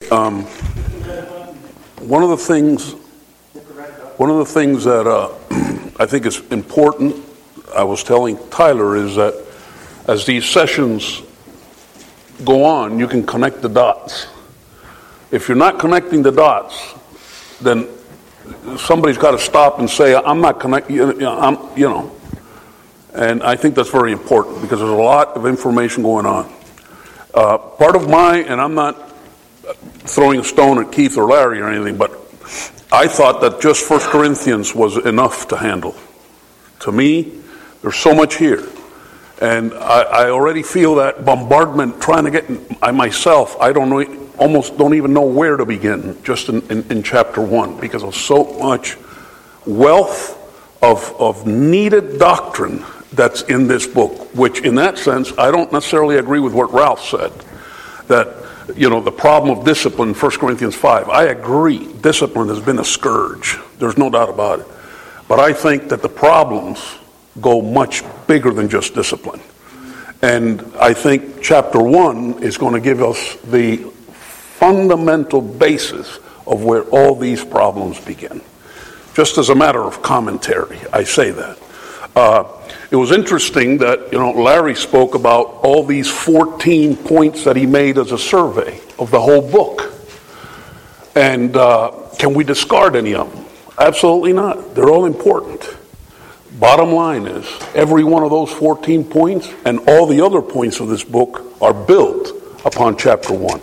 One of the things that I think is important, I was telling Tyler, is that as these sessions go on, you can connect the dots. If you're not connecting the dots, then somebody's got to stop and say, I'm not connecting, And I think that's very important because there's a lot of information going on. Part of and I'm not throwing a stone at Keith or Larry or anything, but I thought that just 1 Corinthians was enough to handle. To me, there's so much here. And I already feel that bombardment trying to get, I myself, almost don't even know where to begin just in chapter 1 because of so much wealth of needed doctrine that's in this book, which in that sense, I don't necessarily agree with what Ralph said, that, the problem of discipline in 1 Corinthians 5. I agree, discipline has been a scourge. There's no doubt about it. But I think that the problems go much bigger than just discipline. And I think chapter 1 is going to give us the fundamental basis of where all these problems begin. Just as a matter of commentary, I say that. It was interesting that, Larry spoke about all these 14 points that he made as a survey of the whole book. And can we discard any of them? Absolutely not. They're all important. Bottom line is, every one of those 14 points and all the other points of this book are built upon chapter 1.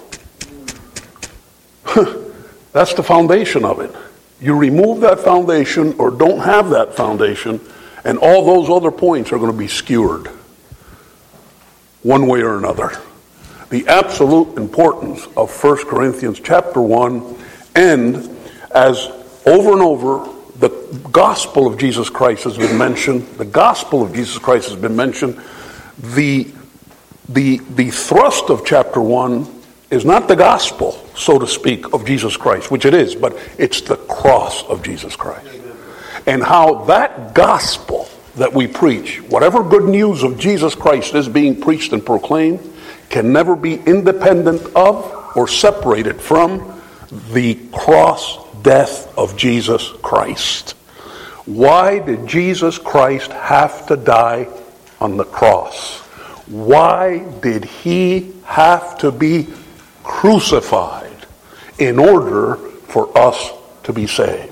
That's the foundation of it. You remove that foundation or don't have that foundation, and all those other points are going to be skewered one way or another. The absolute importance of 1 Corinthians chapter 1, and as over and over, the gospel of Jesus Christ has been mentioned. The gospel of Jesus Christ has been mentioned. The thrust of chapter 1 is not the gospel, so to speak, of Jesus Christ, which it is, but it's the cross of Jesus Christ. And how that gospel that we preach, whatever good news of Jesus Christ is being preached and proclaimed, can never be independent of or separated from the cross death of Jesus Christ. Why did Jesus Christ have to die on the cross? Why did he have to be crucified in order for us to be saved?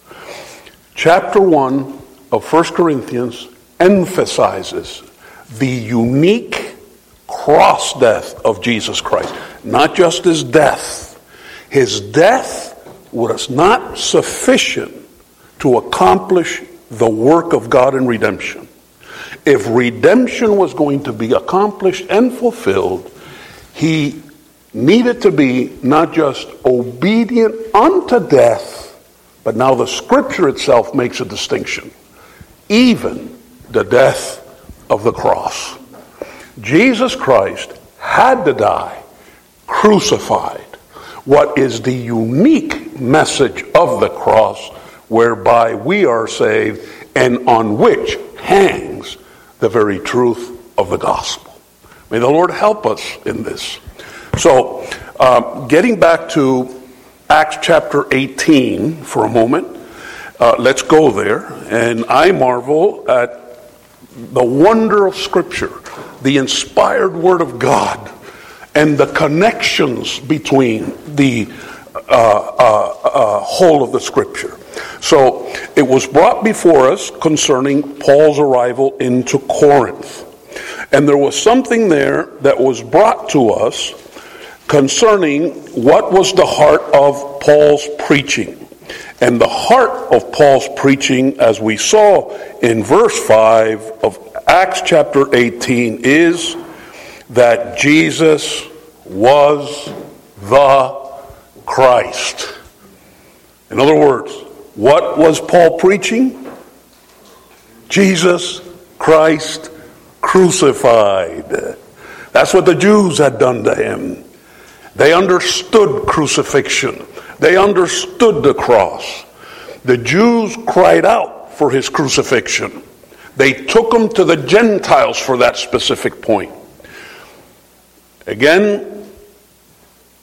Chapter 1 of 1 Corinthians emphasizes the unique cross death of Jesus Christ. Not just his death. His death was not sufficient to accomplish the work of God in redemption. If redemption was going to be accomplished and fulfilled, he needed to be not just obedient unto death, but now the scripture itself makes a distinction. Even the death of the cross. Jesus Christ had to die crucified. What is the unique message of the cross whereby we are saved and on which hangs the very truth of the gospel. May the Lord help us in this. So, getting back to Acts chapter 18 for a moment, let's go there. And I marvel at the wonder of Scripture, the inspired Word of God, and the connections between the whole of the Scripture. So it was brought before us concerning Paul's arrival into Corinth. And there was something there that was brought to us concerning what was the heart of Paul's preaching. And the heart of Paul's preaching, as we saw in verse 5 of Acts chapter 18, is that Jesus was the Christ. In other words, what was Paul preaching? Jesus Christ crucified. That's what the Jews had done to him. They understood crucifixion. They understood the cross. The Jews cried out for his crucifixion. They took him to the Gentiles for that specific point. Again,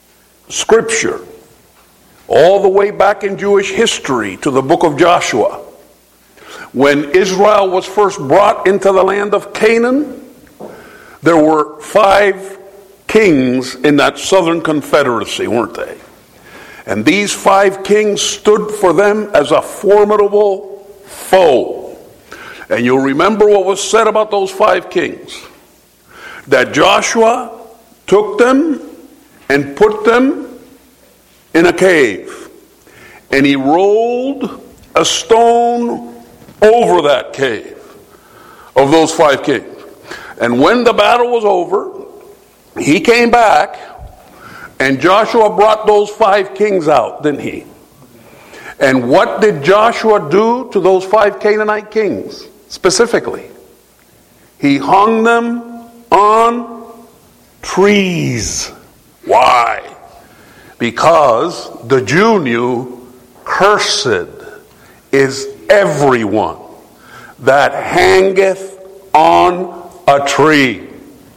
Scripture, all the way back in Jewish history to the book of Joshua, when Israel was first brought into the land of Canaan, there were 5 kings in that southern confederacy, weren't they? And these 5 kings stood for them as a formidable foe. And you'll remember what was said about those 5 kings. That Joshua took them and put them in a cave. And he rolled a stone over that cave of those 5 kings. And when the battle was over, he came back and Joshua brought those 5 kings out, didn't he? And what did Joshua do to those 5 Canaanite kings specifically? He hung them on trees. Why? Because the Jew knew, cursed is everyone that hangeth on a tree.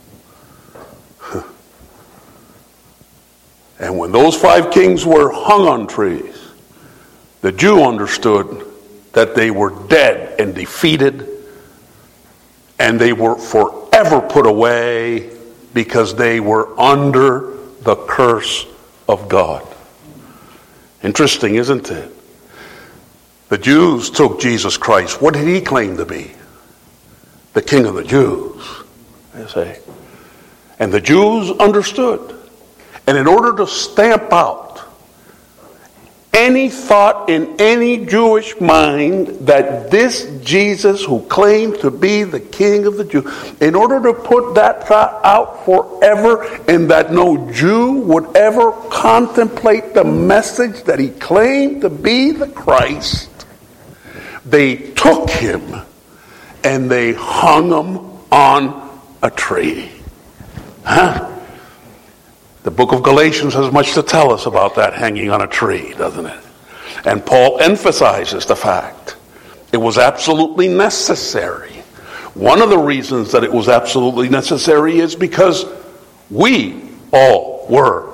And when those 5 kings were hung on trees, the Jew understood that they were dead and defeated, and they were forever put away because they were under the curse of God. Interesting, isn't it? The Jews took Jesus Christ. What did he claim to be? The King of the Jews, they say. And the Jews understood. And in order to stamp out any thought in any Jewish mind that this Jesus who claimed to be the King of the Jews, in order to put that thought out forever and that no Jew would ever contemplate the message that he claimed to be the Christ, they took him and they hung him on a tree. The book of Galatians has much to tell us about that hanging on a tree, doesn't it? And Paul emphasizes the fact it was absolutely necessary. One of the reasons that it was absolutely necessary is because we all were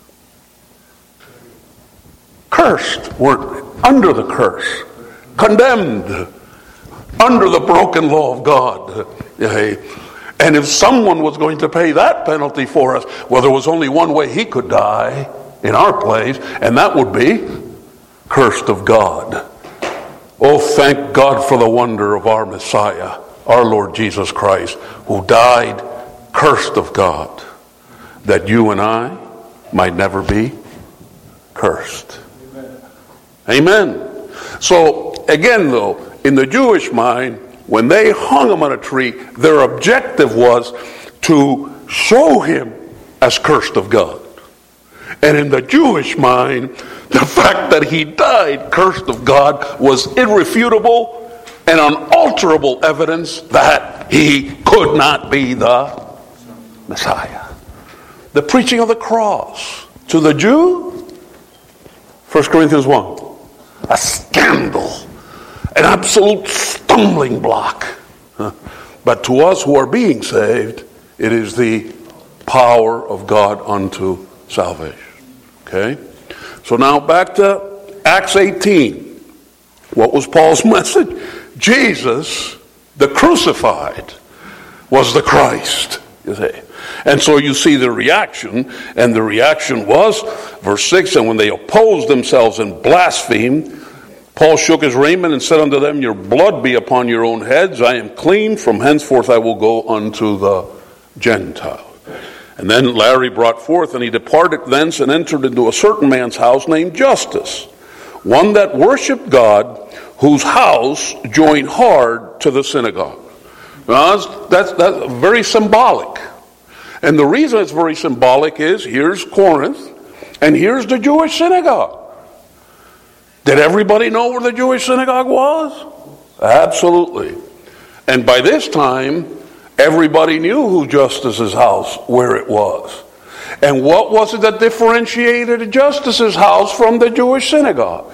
cursed, were under the curse, condemned, under the broken law of God. And if someone was going to pay that penalty for us, well, there was only one way he could die in our place, and that would be cursed of God. Oh, thank God for the wonder of our Messiah, our Lord Jesus Christ, who died cursed of God, that you and I might never be cursed. Amen. So, again, though, in the Jewish mind, when they hung him on a tree, their objective was to show him as cursed of God. And in the Jewish mind, the fact that he died cursed of God was irrefutable and unalterable evidence that he could not be the Messiah. The preaching of the cross to the Jew, 1 Corinthians 1, a scandal, an absolute stumbling block. But to us who are being saved, it is the power of God unto salvation. Okay? So now back to Acts 18. What was Paul's message? Jesus, the crucified, was the Christ. You see. And so you see the reaction, and the reaction was, verse 6, and when they opposed themselves and blasphemed, Paul shook his raiment and said unto them, your blood be upon your own heads. I am clean. From henceforth I will go unto the Gentiles. And then Larry brought forth, and he departed thence and entered into a certain man's house named Justus, one that worshipped God, whose house joined hard to the synagogue. Now, that's very symbolic. And the reason it's very symbolic is, here's Corinth, and here's the Jewish synagogue. Did everybody know where the Jewish synagogue was? Absolutely. And by this time, everybody knew who Justus's house, where it was. And what was it that differentiated Justus's house from the Jewish synagogue?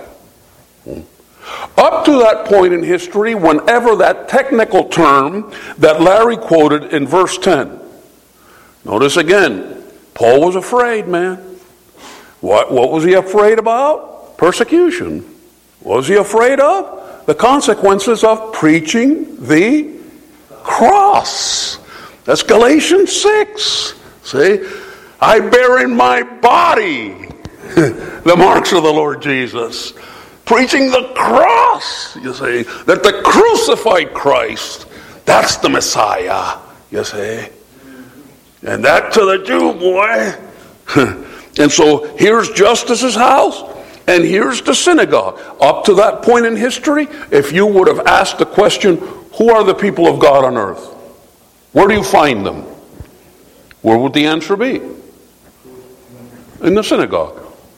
Up to that point in history, whenever that technical term that Larry quoted in verse 10, notice again, Paul was afraid, man. What was he afraid about? Persecution. What was he afraid of? The consequences of preaching the cross. That's Galatians 6. See? I bear in my body the marks of the Lord Jesus. Preaching the cross, you see. That the crucified Christ, that's the Messiah, you see. And that to the Jew, boy. And so here's Justus's house, and here's the synagogue. Up to that point in history, if you would have asked the question, who are the people of God on earth? Where do you find them? Where would the answer be? In the synagogue.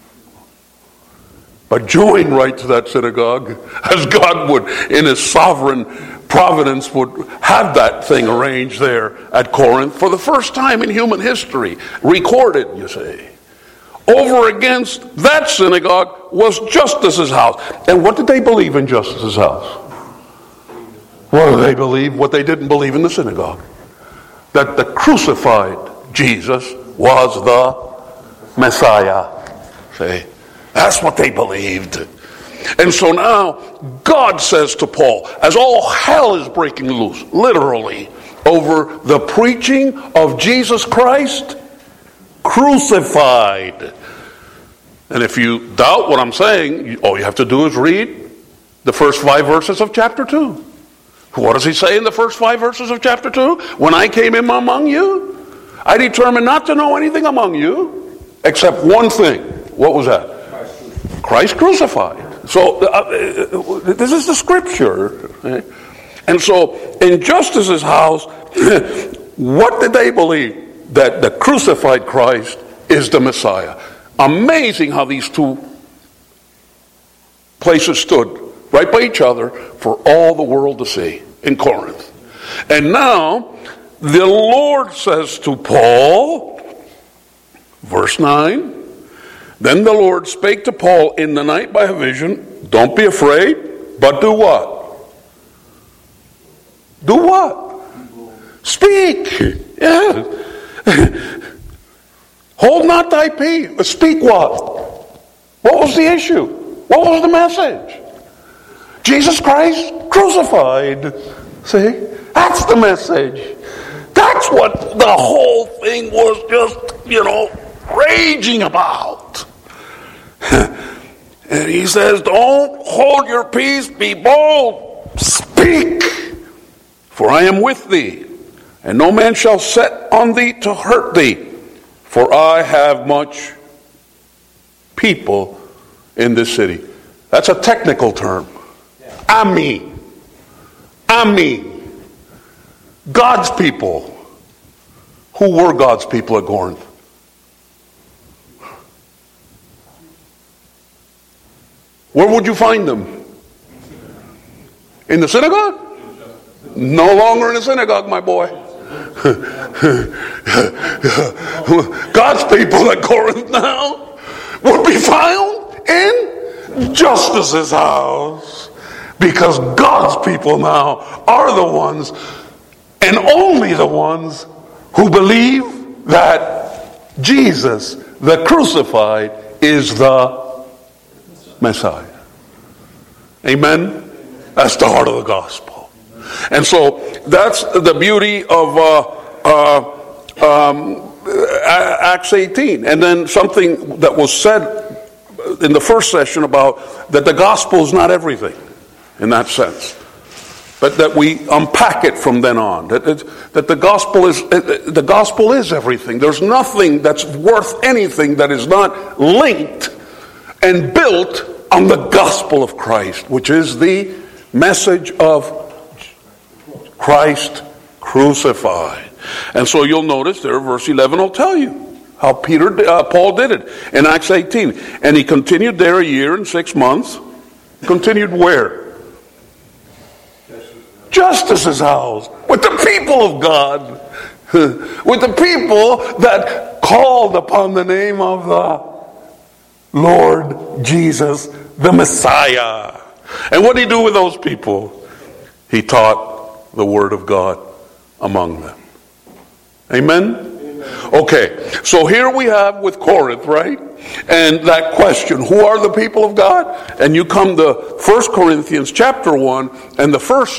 But join right to that synagogue, as God would, in his sovereign providence, would have that thing arranged there at Corinth for the first time in human history, recorded, you see. Over against that synagogue was Justus's house. And what did they believe in Justus's house? What did they believe? What they didn't believe in the synagogue. That the crucified Jesus was the Messiah. See? That's what they believed. And so now, God says to Paul, as all hell is breaking loose, literally, over the preaching of Jesus Christ crucified. And if you doubt what I'm saying, all you have to do is read the first 5 verses of chapter 2. What does he say in the first 5 verses of chapter 2? When I came in among you, I determined not to know anything among you except one thing. What was that? Christ crucified. So this is the scripture. Okay? And so in Justus's house, what did they believe? That the crucified Christ is the Messiah. Amazing how these two places stood right by each other for all the world to see in Corinth. And now the Lord says to Paul, verse 9, then the Lord spake to Paul in the night by a vision, don't be afraid, but do what? Do what? Speak. Yeah. Hold not thy peace. Speak what? What was the issue? What was the message? Jesus Christ crucified. See? That's the message. That's what the whole thing was just, raging about. And he says, don't hold your peace, be bold, speak, for I am with thee, and no man shall set on thee to hurt thee, for I have much people in this city. That's a technical term. Ami. God's people. Who were God's people at Corinth? Where would you find them? In the synagogue? No longer in the synagogue, my boy. God's people at Corinth now would be found in Justus's house. Because God's people now are the ones, and only the ones, who believe that Jesus, the crucified, is the Messiah. Amen? That's the heart of the gospel. And so that's the beauty of Acts 18. And then something that was said in the first session about that the gospel is not everything in that sense. But that we unpack it from then on. That the gospel is everything. There's nothing that's worth anything that is not linked and built on the gospel of Christ, which is the message of Christ crucified. And so you'll notice there, verse 11 will tell you how Paul did it in Acts 18. And he continued there 1 year and 6 months. Continued where? Justus's house, with the people of God, with the people that called upon the name of the Lord Jesus, the Messiah. And what did he do with those people? He taught the word of God among them. Amen? Okay, so here we have with Corinth, right? And that question, who are the people of God? And you come to 1 Corinthians chapter 1, and the first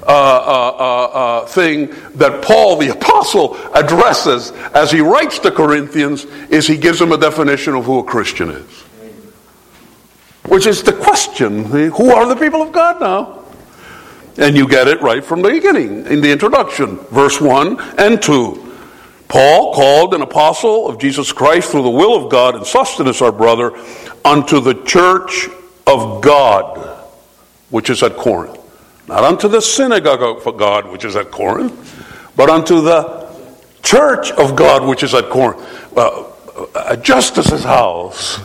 thing that Paul the apostle addresses as he writes to Corinthians is he gives them a definition of who a Christian is. Which is the question, who are the people of God now? And you get it right from the beginning, in the introduction, verse 1 and 2. Paul, called an apostle of Jesus Christ through the will of God, and Sosthenes our brother, unto the church of God, which is at Corinth. Not unto the synagogue of God, which is at Corinth, but unto the church of God, which is at Corinth. Justus's house.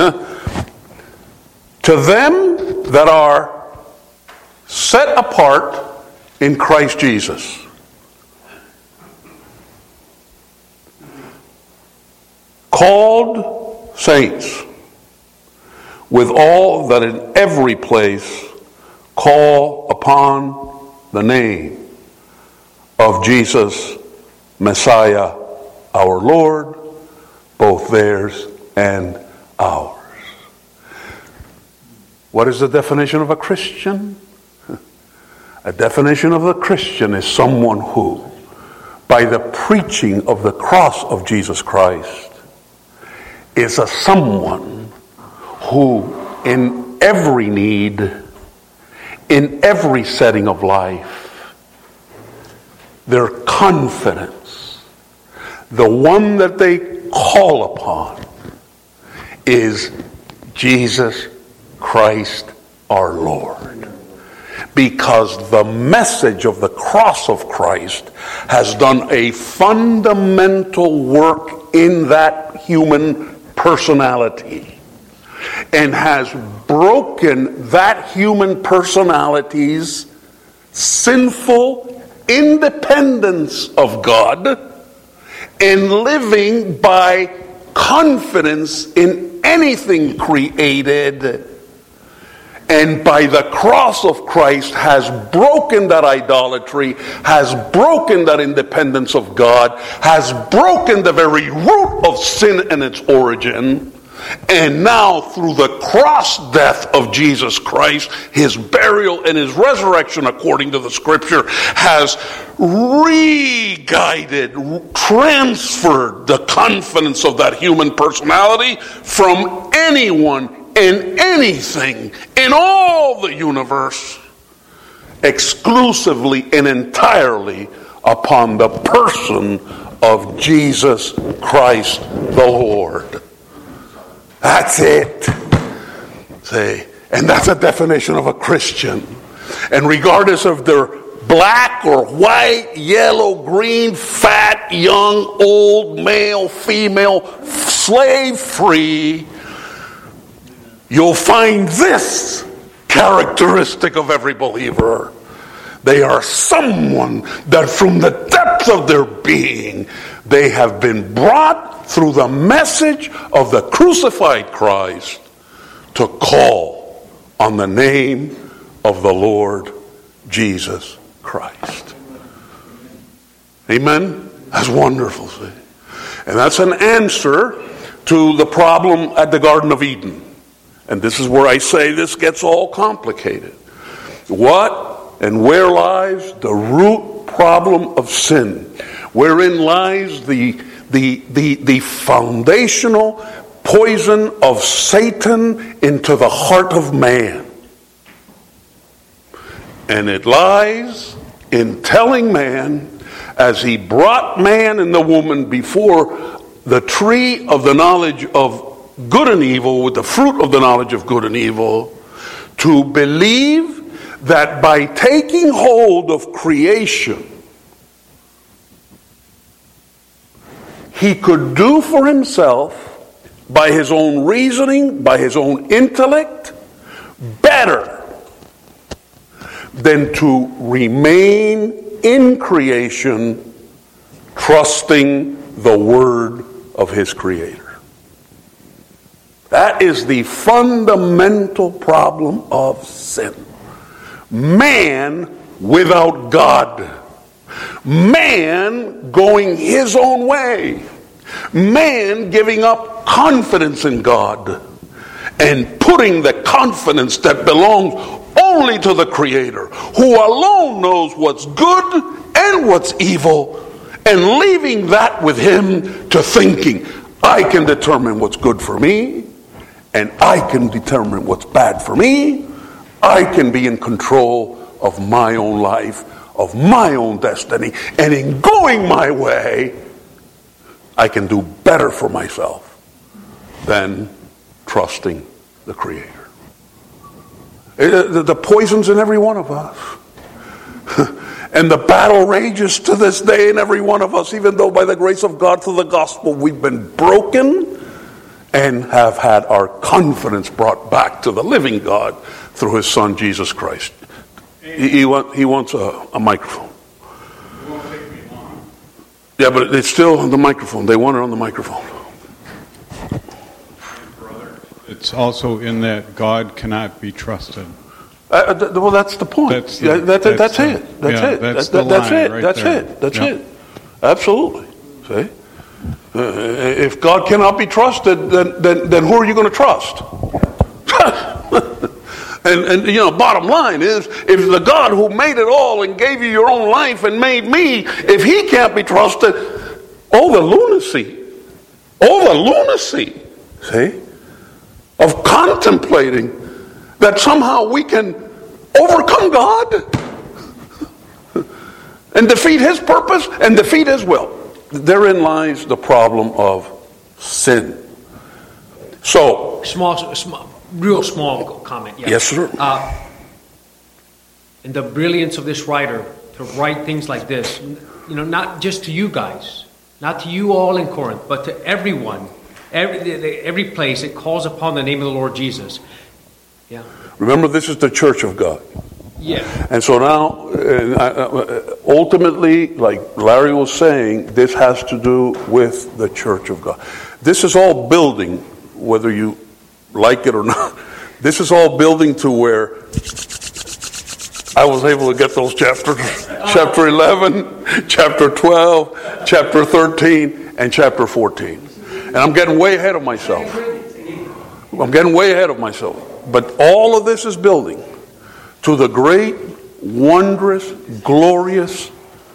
To them that are set apart in Christ Jesus. Called saints, with all that in every place call upon the name of Jesus, Messiah, our Lord, both theirs and ours. What is the definition of a Christian? A definition of a Christian is someone who, by the preaching of the cross of Jesus Christ, is a someone who in every need, in every setting of life, their confidence, the one that they call upon, is Jesus Christ our Lord. Because the message of the cross of Christ has done a fundamental work in that human personality and has broken that human personality's sinful independence of God and living by confidence in anything created, and by the cross of Christ has broken that idolatry, has broken that independence of God, has broken the very root of sin and its origin. And now through the cross death of Jesus Christ, his burial and his resurrection according to the scripture, has re-guided, transferred the confidence of that human personality from anyone in anything in all the universe, exclusively and entirely upon the person of Jesus Christ the Lord. That's it. See, and that's a definition of a Christian. And regardless of their black or white, yellow, green, fat, young, old, male, female, slave free, you'll find this characteristic of every believer. They are someone that from the depths of their being, they have been brought through the message of the crucified Christ to call on the name of the Lord Jesus Christ. Amen? That's wonderful. See? And that's an answer to the problem at the Garden of Eden. And this is where I say this gets all complicated. What and where lies the root problem of sin? Wherein lies the foundational poison of Satan into the heart of man? And it lies in telling man, as he brought man and the woman before the tree of the knowledge of good and evil, with the fruit of the knowledge of good and evil, to believe that by taking hold of creation, he could do for himself, by his own reasoning, by his own intellect, better than to remain in creation, trusting the word of his Creator. That is the fundamental problem of sin. Man without God. Man going his own way. Man giving up confidence in God and putting the confidence that belongs only to the Creator, who alone knows what's good and what's evil, and leaving that with Him to thinking, I can determine what's good for me, and I can determine what's bad for me. I can be in control of my own life, of my own destiny, and in going my way, I can do better for myself than trusting the Creator. The poison's in every one of us. And the battle rages to this day in every one of us, even though by the grace of God through the gospel we've been broken and have had our confidence brought back to the living God through His Son Jesus Christ. He wants a microphone. Yeah, but it's still on the microphone. They want it on the microphone. It's also in that God cannot be trusted. Well, that's the point. That's it. That's it. Absolutely. See? If God cannot be trusted, then who are you going to trust? And bottom line is, if the God who made it all and gave you your own life and made me, if He can't be trusted, all the lunacy, see, of contemplating that somehow we can overcome God and defeat His purpose and defeat His will. Therein lies the problem of sin. So, real small comment. Yeah. Yes, sir. And the brilliance of this writer to write things like this, not just to you guys, not to you all in Corinth, but to everyone, every place it calls upon the name of the Lord Jesus. Yeah. Remember, this is the church of God. Yeah. And so now, ultimately, like Larry was saying, this has to do with the church of God. This is all building, whether you like it or not. This is all building to where I was able to get those chapters. Chapter 11, chapter 12, chapter 13, and chapter 14. And I'm getting way ahead of myself. But all of this is building to the great, wondrous, glorious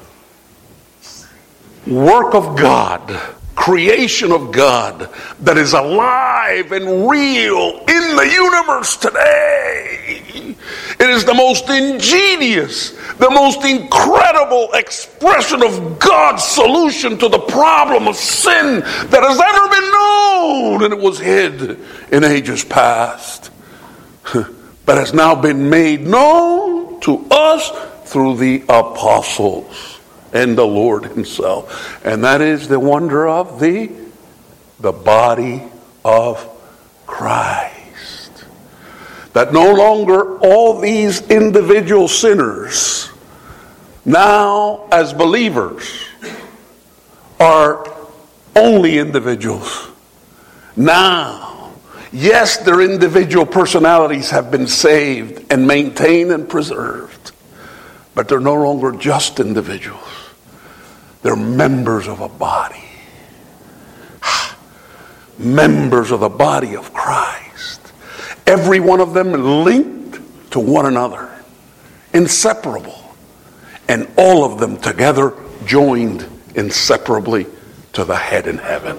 work of God, creation of God that is alive and real in the universe today. It is the most ingenious, the most incredible expression of God's solution to the problem of sin that has ever been known, and it was hid in ages past, but has now been made known to us through the apostles and the Lord Himself. And that is the wonder of the body of Christ. That no longer all these individual sinners, now as believers, are only individuals. Now, yes, their individual personalities have been saved and maintained and preserved, but they're no longer just individuals. They're members of a body. Members of the body of Christ. Every one of them linked to one another. Inseparable. And all of them together joined inseparably to the head in heaven.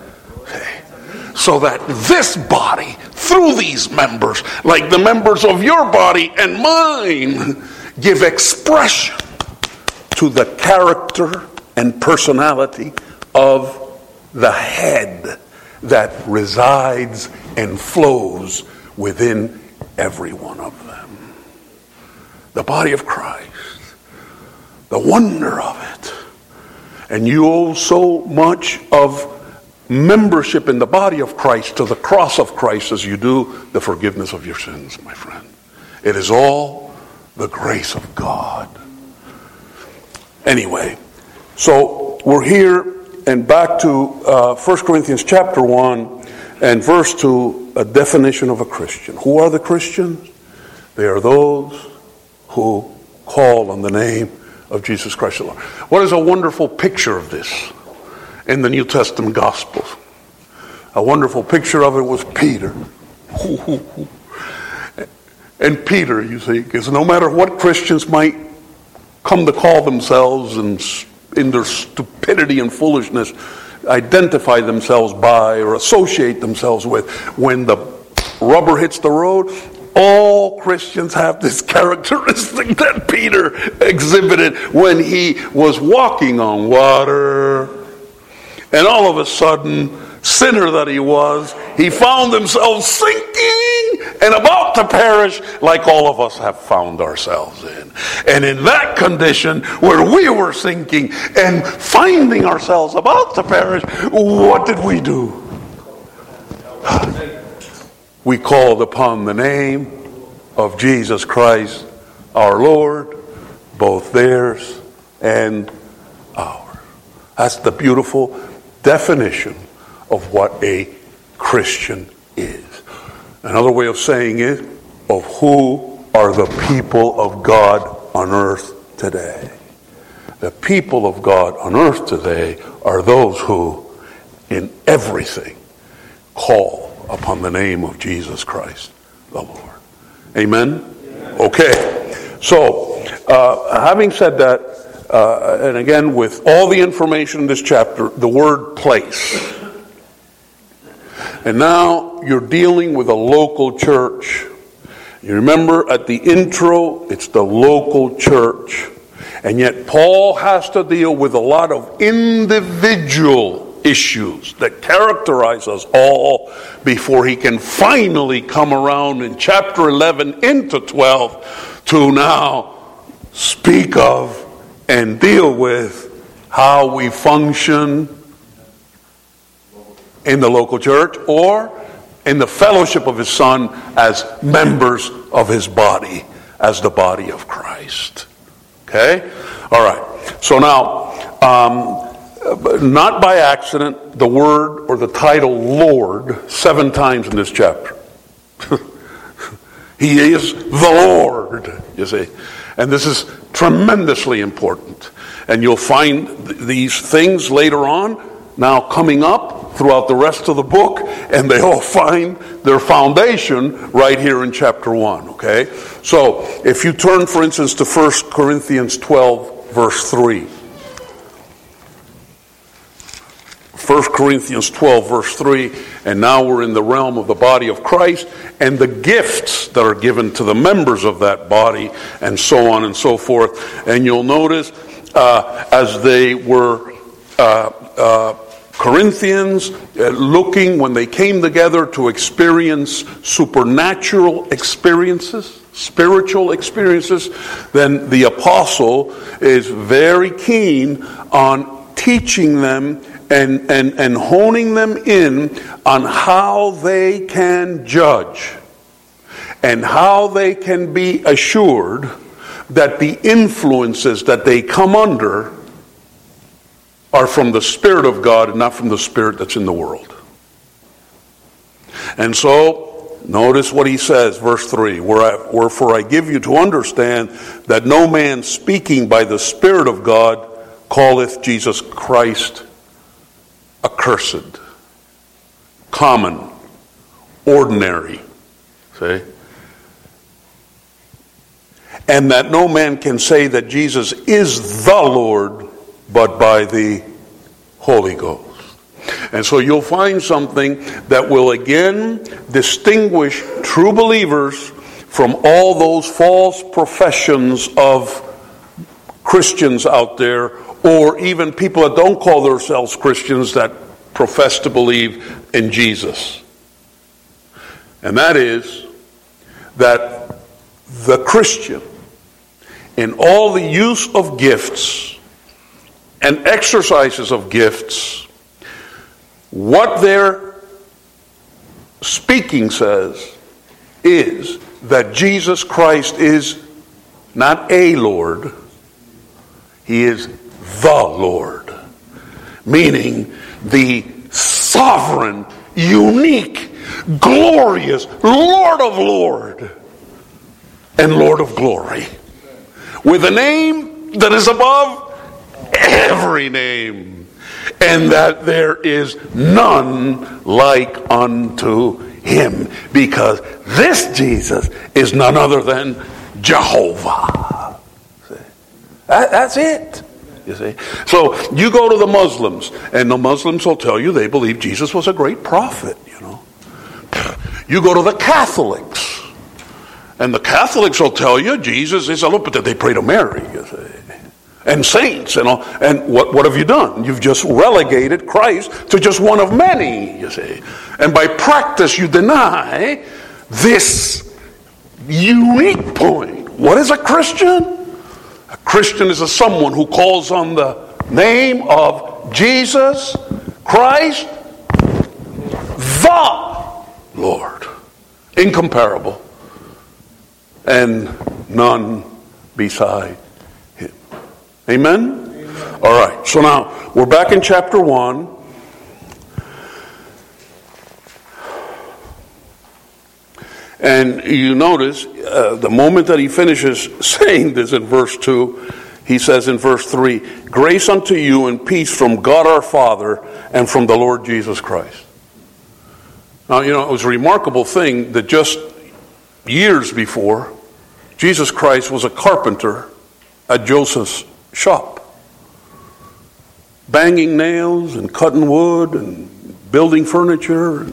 So that this body, through these members, like the members of your body and mine, give expression to the character and personality of the head that resides and flows within every one of them. The body of Christ. The wonder of it. And you owe so much of membership in the body of Christ to the cross of Christ as you do the forgiveness of your sins, my friend. It is all the grace of God. Anyway, so we're here and back to 1 Corinthians chapter 1 and verse 2, a definition of a Christian. Who are the Christians? They are those who call on the name of Jesus Christ the Lord. What is a wonderful picture of this? in the New Testament Gospels. A wonderful picture of it was Peter. And Peter, you see, because no matter what Christians might come to call themselves and in their stupidity and foolishness identify themselves by or associate themselves with, when the rubber hits the road, all Christians have this characteristic that Peter exhibited when he was walking on water. And all of a sudden, sinner that he was, he found himself sinking and about to perish like all of us have found ourselves in. And in that condition, where we were sinking and finding ourselves about to perish, what did we do? We called upon the name of Jesus Christ, our Lord, both theirs and ours. That's the beautiful definition of what a Christian is. Another way of saying it, of who are the people of God on earth today. The people of God on earth today are those who, in everything, call upon the name of Jesus Christ, the Lord. Amen? Okay. So, having said that, and again, with all the information in this chapter, the word place. And now you're dealing with a local church. You remember at the intro, it's the local church. And yet Paul has to deal with a lot of individual issues that characterize us all before he can finally come around in chapter 11 into 12 to now speak of and deal with how we function in the local church or in the fellowship of his Son as members of his body, as the body of Christ. Okay? All right. So now, not by accident, the word or the title Lord 7 times in this chapter. He is the Lord, you see. And this is tremendously important. And you'll find these things later on now coming up throughout the rest of the book, and they all find their foundation right here in chapter 1, okay? So, if you turn, for instance, to 1 Corinthians 12, verse 3. 1 Corinthians 12, verse 3, and now we're in the realm of the body of Christ, and the gifts that are given to the members of that body, and so on and so forth. And you'll notice, as they were Corinthians looking, when they came together to experience supernatural experiences, spiritual experiences, then the apostle is very keen on teaching them and honing them in on how they can judge and how they can be assured that the influences that they come under are from the Spirit of God and not from the spirit that's in the world. And so, notice what he says, verse 3, wherefore I give you to understand that no man speaking by the Spirit of God calleth Jesus Christ accursed, common, ordinary. See? And that no man can say that Jesus is the Lord but by the Holy Ghost. And so you'll find something that will again distinguish true believers from all those false professions of Christians out there, or even people that don't call themselves Christians that profess to believe in Jesus. And that is that the Christian, in all the use of gifts and exercises of gifts, what their speaking says is that Jesus Christ is not a Lord, he is the Lord. Meaning the sovereign, unique, glorious Lord of Lords and Lord of glory. With a name that is above every name. and that there is none like unto him, because this Jesus is none other than Jehovah. See? That's it. You see? So you go to the Muslims, and the Muslims will tell you they believe Jesus was a great prophet, you know. You go to the Catholics, and the Catholics will tell you Jesus is a little, but they pray to Mary, you see. And saints and all. And what have you done? You've just relegated Christ to just one of many, you see. And by practice you deny this unique point. What is a Christian? A Christian is someone who calls on the name of Jesus Christ, the Lord. Incomparable. And none beside him. Amen? Amen? All right. So now, we're back in chapter 1. And you notice, the moment that he finishes saying this in verse 2, he says in verse 3, grace unto you and peace from God our Father and from the Lord Jesus Christ. Now, you know, it was a remarkable thing that just years before, Jesus Christ was a carpenter at Joseph's shop, banging nails and cutting wood and building furniture.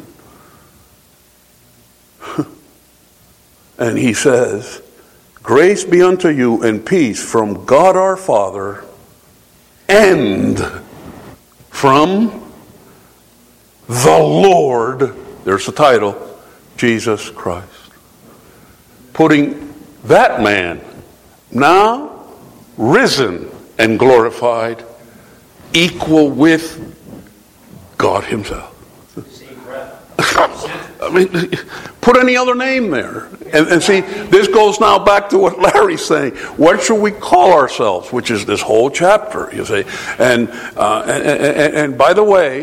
And he says, grace be unto you and peace from God our Father and from the Lord, there's the title, Jesus Christ. Putting that man, now risen and glorified, equal with God himself. I mean, put any other name there. And see, this goes now back to what Larry's saying. What should we call ourselves? Which is this whole chapter, you see. And by the way,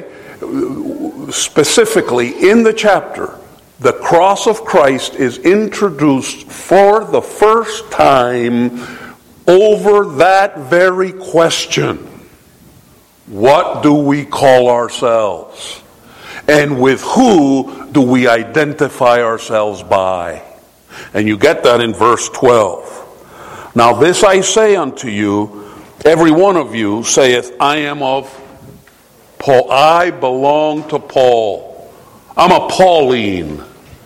specifically in the chapter, the cross of Christ is introduced for the first time over that very question. What do we call ourselves? And with who do we identify ourselves by? And you get that in verse 12. Now this I say unto you, every one of you saith, I am of Paul. I belong to Paul. I'm a Pauline.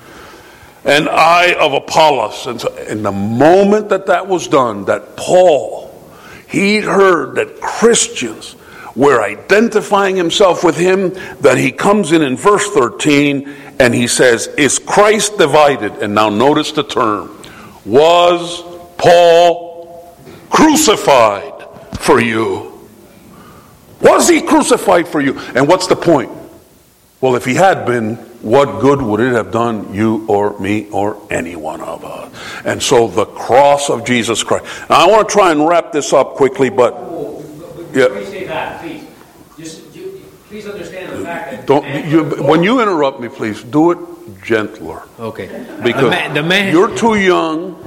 And I of Apollos. And so, in the moment that was done, that Paul, he'd heard that Christians were identifying himself with him, that he comes in verse 13 and he says, is Christ divided? And now notice the term. Was Paul crucified for you? Was he crucified for you? And what's the point? Well, if he had been, what good would it have done you or me or any one of us? And so the cross of Jesus Christ. Now I want to try and wrap this up quickly, but before you say that, please, please understand the fact that when you interrupt me, please do it gentler. Okay. Because the man, you're too young,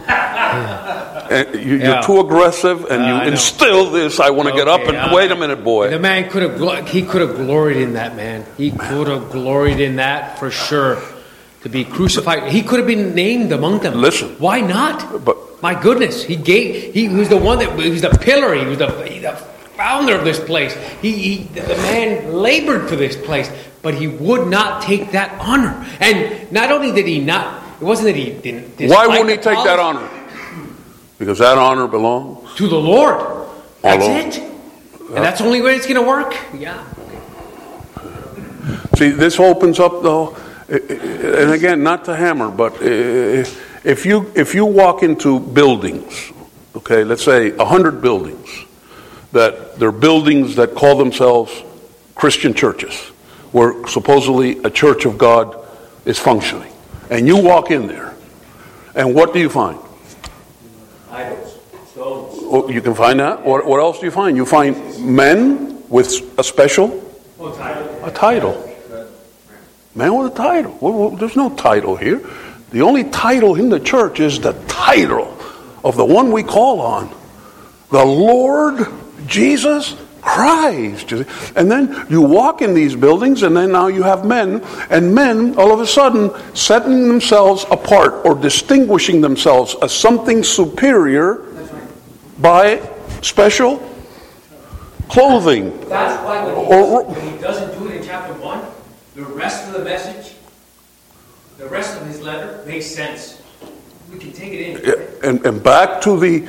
and you're too aggressive, and you instill this. I want to get up and wait a minute, boy. The man could have gloried in that, man. He could have gloried in that for sure. To be crucified, he could have been named among them. Listen, why not? But my goodness, he was the one that he was the pillar. He was the founder of this place. The man labored for this place, but he would not take that honor. And not only did he not, it wasn't that he didn't. Why wouldn't he take that honor? Because that honor belongs to the Lord. That's it. And that's the only way it's going to work. Yeah. See, this opens up though, and again, not to hammer, but if you walk into buildings, okay, let's say 100 buildings, that they're buildings that call themselves Christian churches, where supposedly a church of God is functioning. And you walk in there, and what do you find? Idols, stones. Oh, you can find that? What else do you find? You find men with a special? A title. Man with a title. Well, there's no title here. The only title in the church is the title of the one we call on. The Lord Jesus Christ. And then you walk in these buildings, and then now you have men, and men all of a sudden setting themselves apart or distinguishing themselves as something superior by special clothing. That's why when he doesn't do it in chapter 1, the rest of the message, the rest of his letter makes sense. We can take it in. And back to the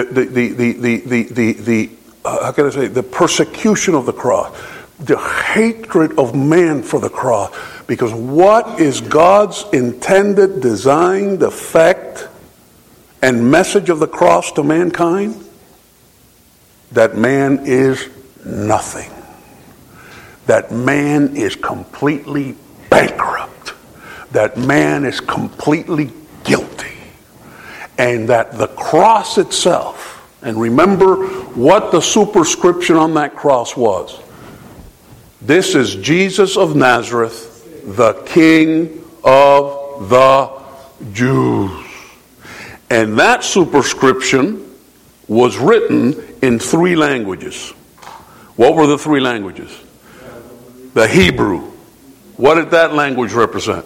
how can I say, the persecution of the cross, the hatred of man for the cross. Because what is God's intended, designed effect and message of the cross to mankind? That man is nothing. That man is completely bankrupt. That man is completely guilty. And that the cross itself, and remember what the superscription on that cross was. This is Jesus of Nazareth, the King of the Jews. And that superscription was written in 3 languages. What were the 3 languages? The Hebrew. What did that language represent?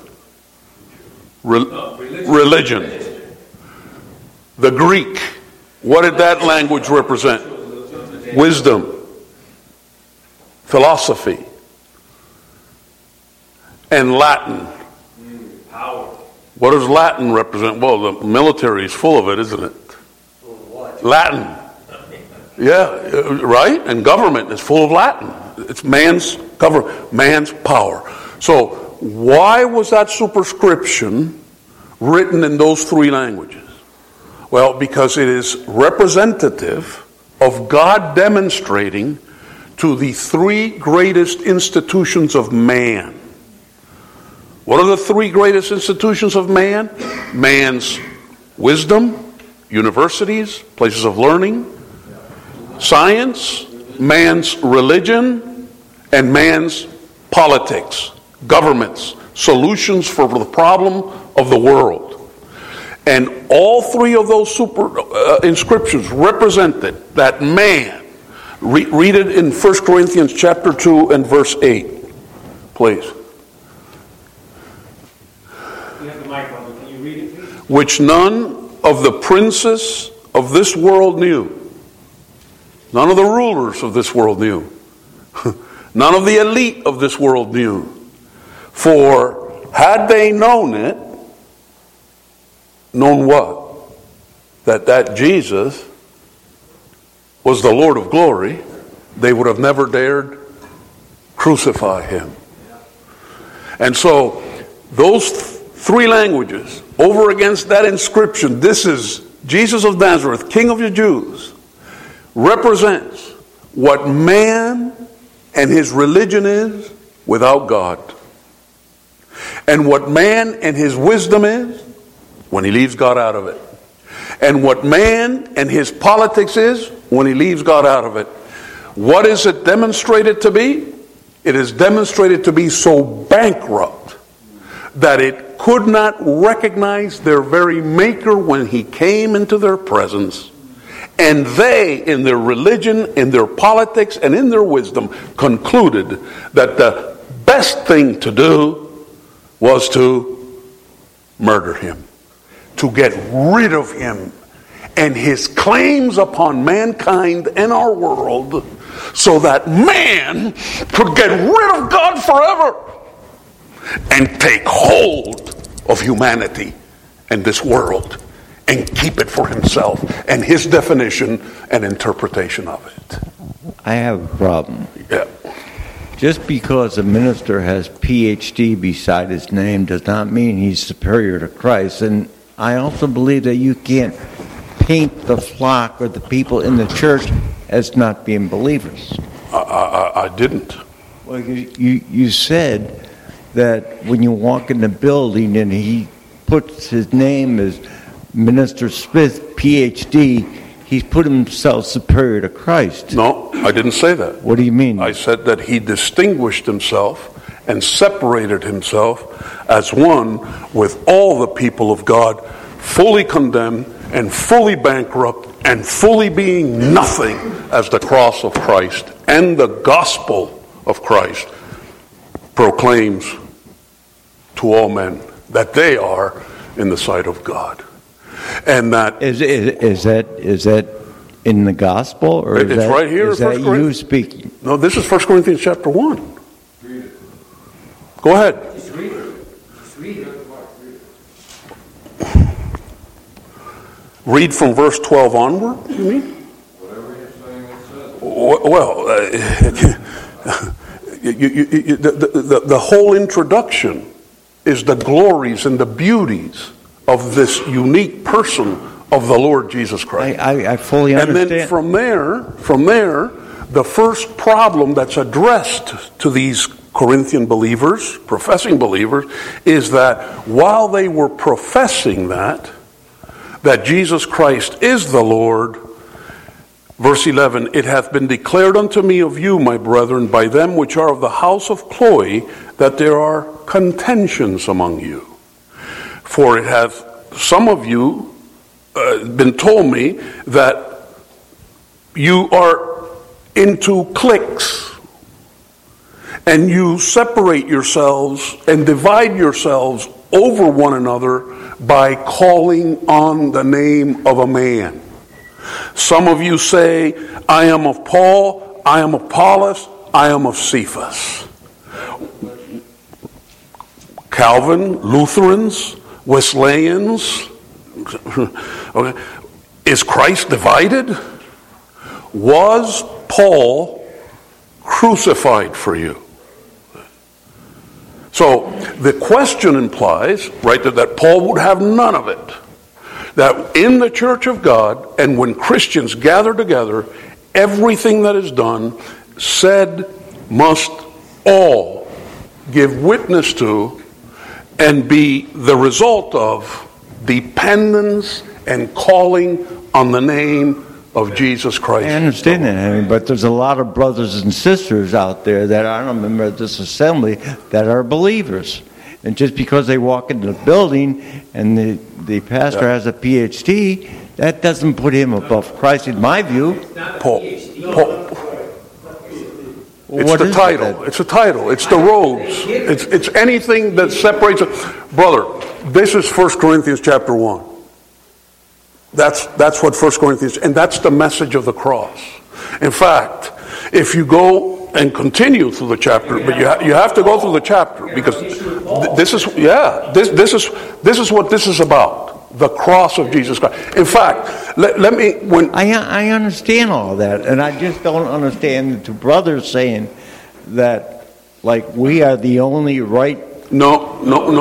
Religion. The Greek. What did that language represent? Wisdom. Philosophy. And Latin. Power. What does Latin represent? Well, the military is full of it, isn't it? Latin. Yeah, right? And government is full of Latin. It's man's government, man's power. So, why was that superscription written in those 3 languages? Well, because it is representative of God demonstrating to the 3 greatest institutions of man. What are the 3 greatest institutions of man? Man's wisdom, universities, places of learning, science, man's religion, and man's politics, governments, solutions for the problem of the world. And all 3 of those inscriptions represented that man. Read it in 1 Corinthians chapter 2 and verse 8, please. You have the mic on. Can you read it, please? Which none of the princes of this world knew. None of the rulers of this world knew. None of the elite of this world knew. For had they known it, known what? That Jesus was the Lord of glory, they would have never dared crucify him. And so, those 3 languages, over against that inscription, this is Jesus of Nazareth, King of the Jews, represents what man and his religion is without God. And what man and his wisdom is when he leaves God out of it. And what man and his politics is when he leaves God out of it. What is it demonstrated to be? It is demonstrated to be so bankrupt that it could not recognize their very maker when he came into their presence. And they, in their religion, in their politics, and in their wisdom, concluded that the best thing to do was to murder him, to get rid of him and his claims upon mankind and our world, so that man could get rid of God forever and take hold of humanity and this world and keep it for himself and his definition and interpretation of it. I have a problem. Yeah. Just because a minister has PhD beside his name does not mean he's superior to Christ. And I also believe that you can't paint the flock or the people in the church as not being believers. I didn't. Well, you said that when you walk in the building and he puts his name as Minister Smith, PhD, he's put himself superior to Christ. No, I didn't say that. What do you mean? I said that he distinguished himself and separated himself as one with all the people of God, fully condemned and fully bankrupt and fully being nothing as the cross of Christ and the gospel of Christ proclaims to all men that they are in the sight of God. And that is that in the gospel, or it's right here. Is that you speaking? No, this is 1 Corinthians chapter 1. Read it. Go ahead. Just read it. Just read it. Read from verse 12 onward, you mean? Whatever you're saying it says. Well, the whole introduction is the glories and the beauties of this unique person of the Lord Jesus Christ. I fully understand. And then from there, the first problem that's addressed to these Corinthian believers, professing believers, is that while they were professing that Jesus Christ is the Lord, verse 11, it hath been declared unto me of you, my brethren, by them which are of the house of Chloe, that there are contentions among you. For it hath some of you been told me that you are into cliques, and you separate yourselves and divide yourselves over one another by calling on the name of a man. Some of you say, I am of Paul, I am of Apollos, I am of Cephas. Calvin, Lutherans, Wesleyans. Okay. Is Christ divided? Was Paul crucified for you? So the question implies, right, that Paul would have none of it. That in the church of God, and when Christians gather together, everything that is done, said, must all give witness to and be the result of dependence and calling on the name of Jesus Christ. I understand that, but there's a lot of brothers and sisters out there that are a member of this assembly that are believers. And just because they walk into the building and the pastor has a PhD, that doesn't put him above Christ, in my view. Paul. It's the title. It's a title. It's the robes. It's anything that separates it. Brother, this is 1 Corinthians chapter 1. That's what 1 Corinthians, and that's the message of the cross. In fact, if you go and continue through the chapter, but you have to go through the chapter, because this is what this is about. The cross of Jesus Christ. In fact, let me... I understand all that, and I just don't understand the two brothers saying that, like, we are the only right... No.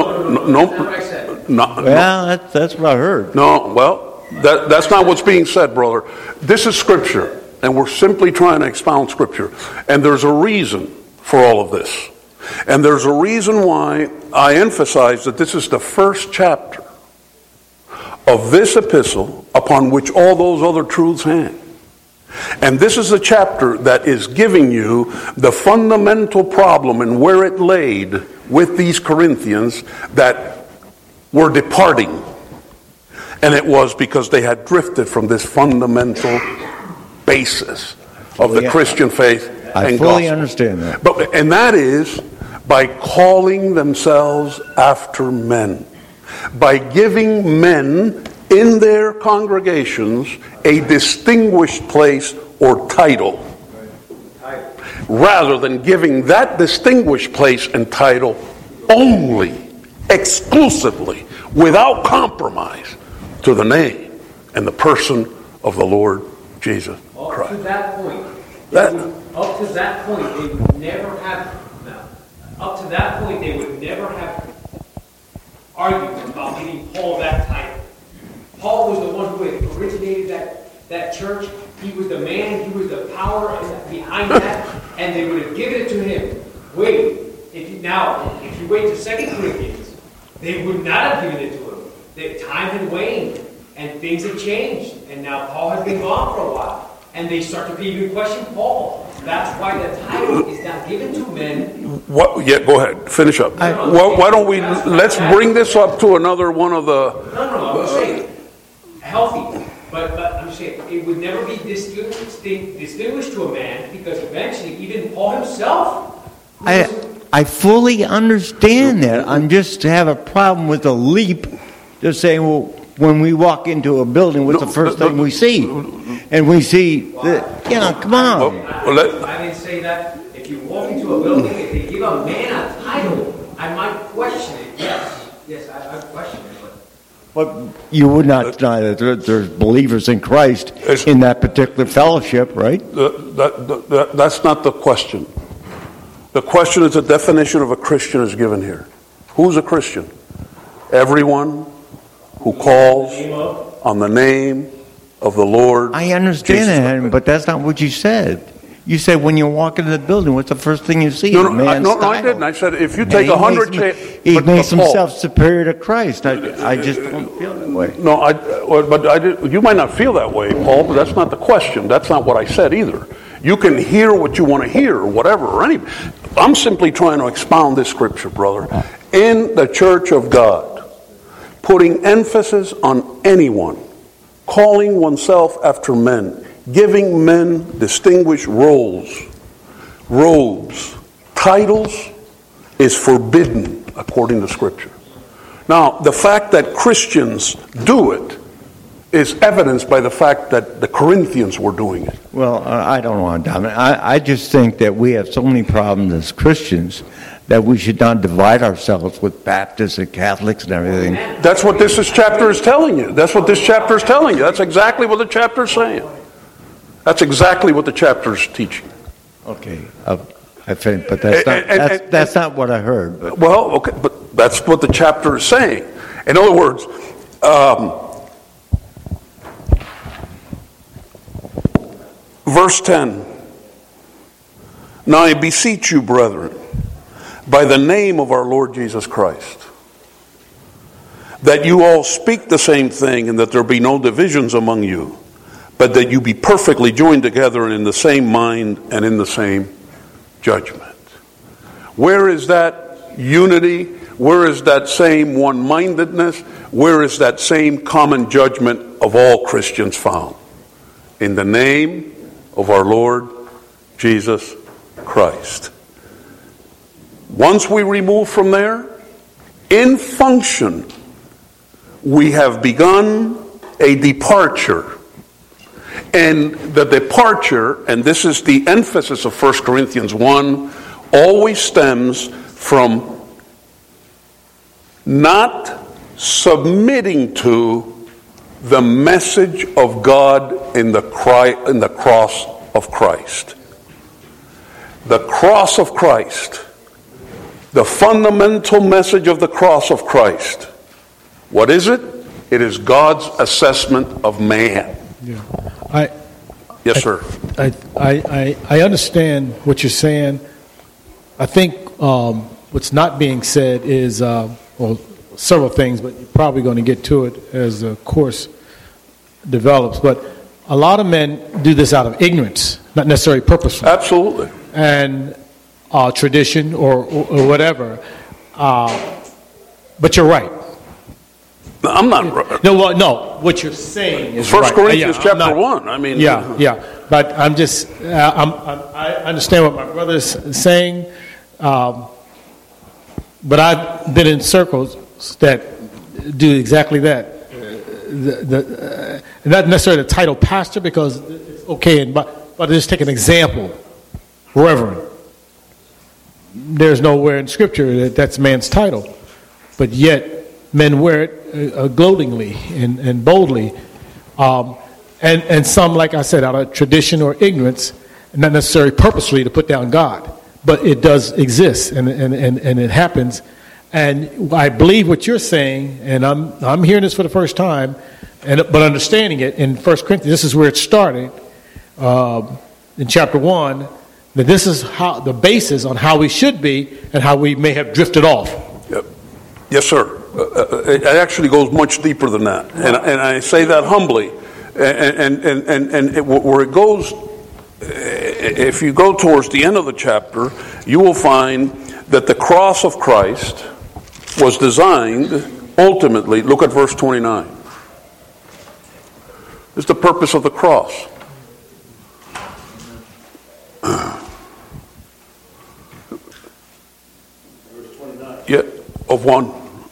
Well, that's what I heard. No, well, that's not what's being said, brother. This is Scripture, and we're simply trying to expound Scripture. And there's a reason for all of this. And there's a reason why I emphasize that this is the first chapter of this epistle upon which all those other truths hang. And this is a chapter that is giving you the fundamental problem and where it laid with these Corinthians that were departing. And it was because they had drifted from this fundamental basis of the Christian faith and gospel. I fully understand that. And that is by calling themselves after men. By giving men in their congregations a distinguished place or title, rather than giving that distinguished place and title only, exclusively, without compromise, to the name and the person of the Lord Jesus Christ. Up to that point, they would never have. Up to that point, they would never have argument about giving Paul that title. Paul was the one who had originated that church. He was the man. He was the power behind that, and they would have given it to him. Wait, if you wait to 2 Corinthians, they would not have given it to him. The time had waned, and things had changed, and now Paul has been gone for a while, and they start to even question Paul. That's why the title is not given to men. Yeah, go ahead. Finish up. Why don't we... Let's bring this up to another one of the... No, I'm saying healthy. But I'm saying it would never be distinguished to a man, because eventually even Paul himself. I fully understand that. I'm just have a problem with the leap. Just saying, well, when we walk into a building, what's the first thing we see? And we see that, come on. I didn't say that. If you walk into a building, if they give a man a title, I might question it. Yes, I question it. But you would not deny that there's believers in Christ in that particular fellowship, right? That's not the question. The question is the definition of a Christian is given here. Who's a Christian? Everyone who calls on the name of the Lord. I understand that, but that's not what you said. You said when you walk into the building, what's the first thing you see? No, I didn't. I said if you take 100... He makes himself superior to Christ. I just don't feel that way. No, you might not feel that way, Paul, but that's not the question. That's not what I said either. You can hear what you want to hear, or whatever. I'm simply trying to expound this scripture, brother. In the church of God, putting emphasis on anyone, calling oneself after men, giving men distinguished roles, robes, titles, is forbidden according to Scripture. Now, the fact that Christians do it is evidenced by the fact that the Corinthians were doing it. Well, I don't want to dominate. I just think that we have so many problems as Christians that we should not divide ourselves with Baptists and Catholics and everything. That's what this chapter is telling you. That's what this chapter is telling you. That's exactly what the chapter is saying. That's exactly what the chapter is teaching. Okay, I think, but that's not what I heard. But. Well, okay, but that's what the chapter is saying. In other words, verse 10. Now I beseech you, brethren, by the name of our Lord Jesus Christ, that you all speak the same thing, and that there be no divisions among you, but that you be perfectly joined together and in the same mind and in the same judgment. Where is that unity? Where is that same one-mindedness? Where is that same common judgment of all Christians found? In the name of our Lord Jesus Christ. Once we remove from there, in function, we have begun a departure. And the departure, and this is the emphasis of 1 Corinthians 1, always stems from not submitting to the message of God in the cross of Christ. The cross of Christ, the fundamental message of the cross of Christ. What is it? It is God's assessment of man. Yeah. Yes, sir. I understand what you're saying. I think what's not being said is several things, but you're probably going to get to it as the course develops. But a lot of men do this out of ignorance, not necessarily purposefully. Absolutely. And tradition or whatever. But you're right. I'm not right. No. What you're saying is 1 right. Corinthians chapter 1. I mean, yeah. But I'm just, I understand what my brother's saying. But I've been in circles that do exactly that. Not necessarily the title pastor, because it's okay, but just take an example. Reverend. There's nowhere in Scripture that's man's title. But yet, men wear it gloatingly and boldly. And some, like I said, out of tradition or ignorance, not necessarily purposely to put down God. But it does exist, and it happens. And I believe what you're saying, and I'm hearing this for the first time, but understanding it in 1 Corinthians, this is where it started, in chapter 1, that this is how the basis on how we should be and how we may have drifted off. Yep. Yes, sir. It actually goes much deeper than that, and I say that humbly. Where it goes, if you go towards the end of the chapter, you will find that the cross of Christ was designed ultimately. Look at verse 29. is the purpose of the cross. Yeah, of one.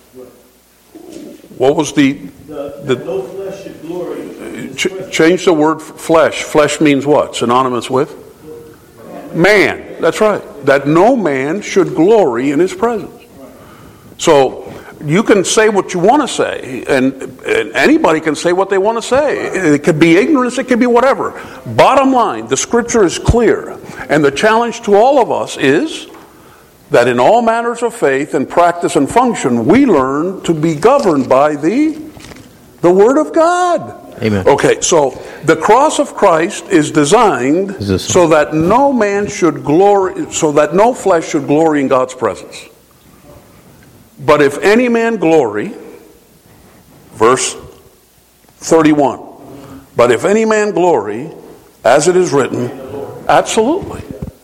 What was the no flesh should glory. change the word flesh. Flesh means what? Synonymous with? Man. That's right. That no man should glory in his presence. So you can say what you want to say, and anybody can say what they want to say. It could be ignorance, it could be whatever. Bottom line, the scripture is clear. And the challenge to all of us is that in all matters of faith and practice and function, we learn to be governed by the Word of God. Amen. Okay, so the cross of Christ is designed so that no man should glory, so that no flesh should glory in God's presence. But if any man glory, verse 31, but if any man glory, as it is written, absolutely.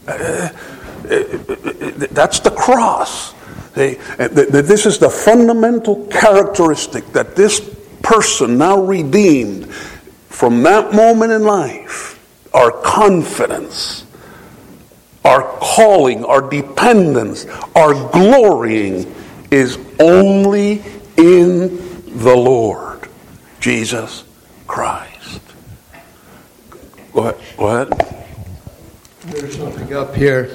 That's the cross. This is the fundamental characteristic that this person now redeemed from that moment in life, our confidence, our calling, our dependence, our glorying is only in the Lord Jesus Christ. Go ahead. There's something up here.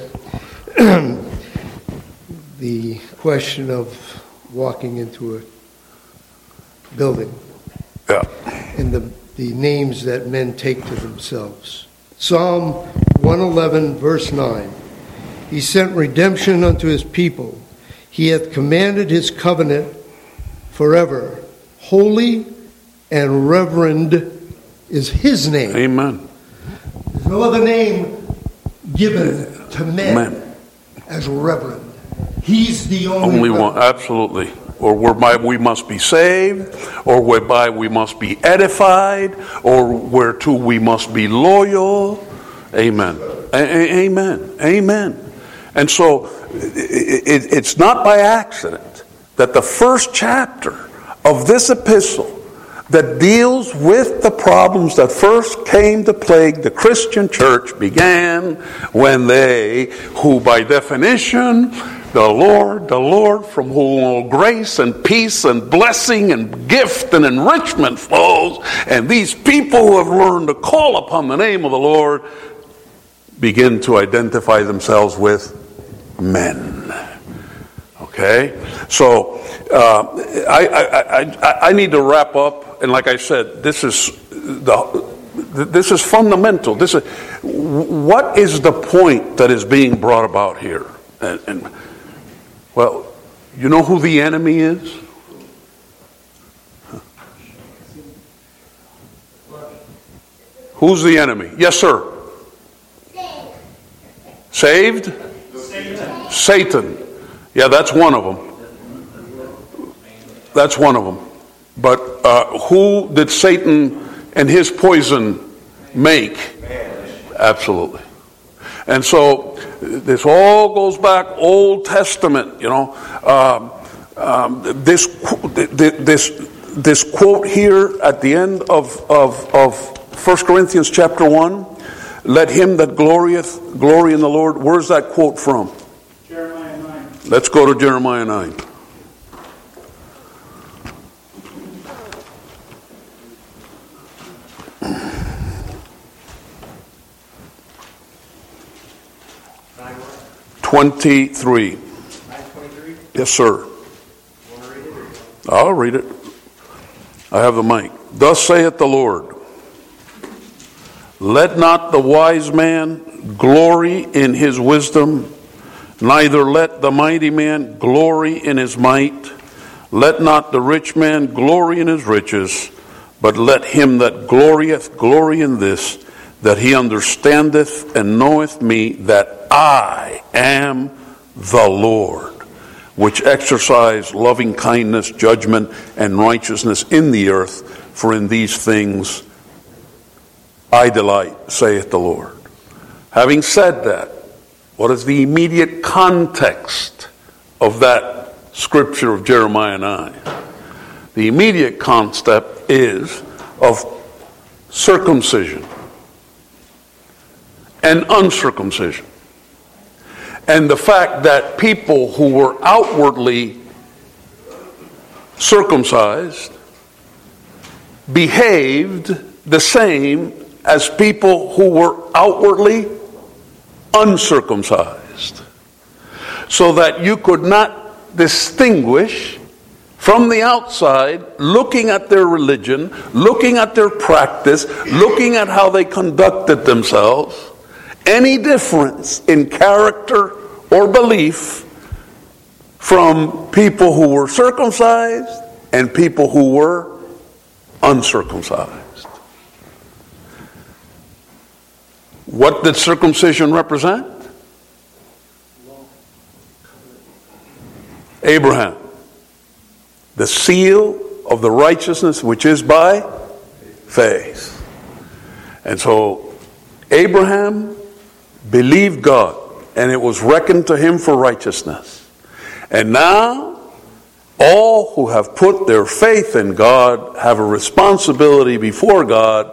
The question of walking into a building. Yeah. And the names that men take to themselves. Psalm 111, verse 9. He sent redemption unto his people. He hath commanded his covenant forever. Holy and reverend is his name. Amen. There's no other name given to men as reverend. He's the only one. Absolutely. Or whereby we must be saved, or whereby we must be edified, or whereto we must be loyal. Amen. Amen. Amen. And so it's not by accident that the first chapter of this epistle that deals with the problems that first came to plague the Christian church began when they, who by definition, the Lord, from whom all grace and peace and blessing and gift and enrichment flows, and these people who have learned to call upon the name of the Lord begin to identify themselves with men. Okay? So, I need to wrap up, and like I said, this is fundamental. What is the point that is being brought about here? And well, you know who the enemy is? Who's the enemy? Yes, sir. Saved? Satan. Yeah, that's one of them. That's one of them. But who did Satan and his poison make? Absolutely. And so this all goes back Old Testament, you know. This quote here at the end of 1 Corinthians chapter 1, let him that glorieth glory in the Lord. Where's that quote from? Jeremiah 9. Let's go to Jeremiah 9. (23). Yes, sir. I'll read it. I have the mic. Thus saith the Lord, let not the wise man glory in his wisdom, neither let the mighty man glory in his might. Let not the rich man glory in his riches, but let him that glorieth glory in this, that he understandeth and knoweth me, that I am the Lord, which exercise loving kindness, judgment, and righteousness in the earth, for in these things I delight, saith the Lord. Having said that, what is the immediate context of that scripture of Jeremiah 9? The immediate concept is of circumcision and uncircumcision. And the fact that people who were outwardly circumcised behaved the same as people who were outwardly uncircumcised. So that you could not distinguish from the outside, looking at their religion, looking at their practice, looking at how they conducted themselves, any difference in character or belief from people who were circumcised and people who were uncircumcised. What did circumcision represent? Abraham. The seal of the righteousness which is by faith. And so Abraham believed God, and it was reckoned to him for righteousness. And now all who have put their faith in God have a responsibility before God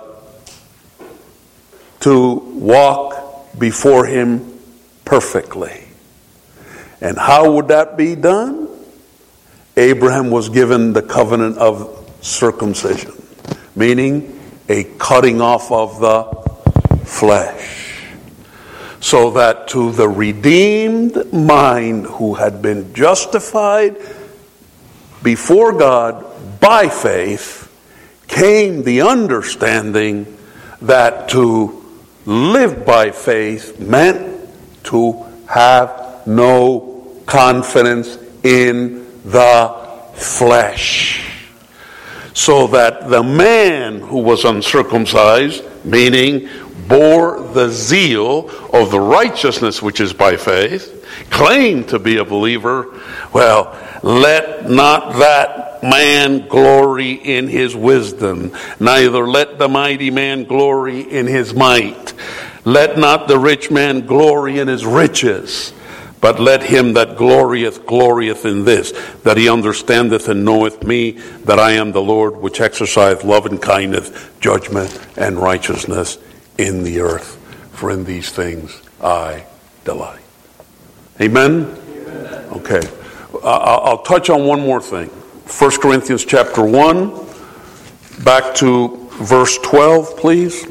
to walk before him perfectly. And how would that be done? Abraham was given the covenant of circumcision, meaning a cutting off of the flesh, so that to the redeemed mind who had been justified before God by faith came the understanding that to live by faith meant to have no confidence in the flesh. So that the man who was uncircumcised, meaning bore the zeal of the righteousness which is by faith, claimed to be a believer, well, let not that man glory in his wisdom, neither let the mighty man glory in his might. Let not the rich man glory in his riches, but let him that glorieth in this, that he understandeth and knoweth me, that I am the Lord, which exerciseth love and kindness, judgment and righteousness in the earth. For in these things I delight. Amen? Amen. Okay. I'll touch on one more thing. 1 Corinthians chapter 1, back to verse 12, please.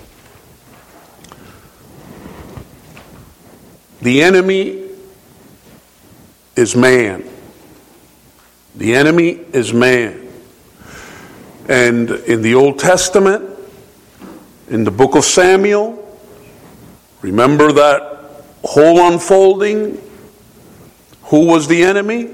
The enemy is man. The enemy is man. And in the Old Testament, in the book of Samuel, remember that whole unfolding? Who was the enemy?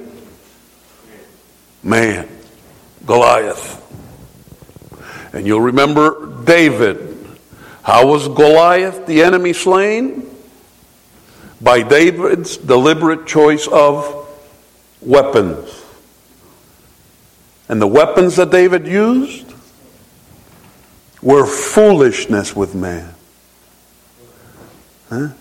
Man. Goliath. And you'll remember David. How was Goliath, the enemy, slain? By David's deliberate choice of weapons. And the weapons that David used were foolishness with man. Huh?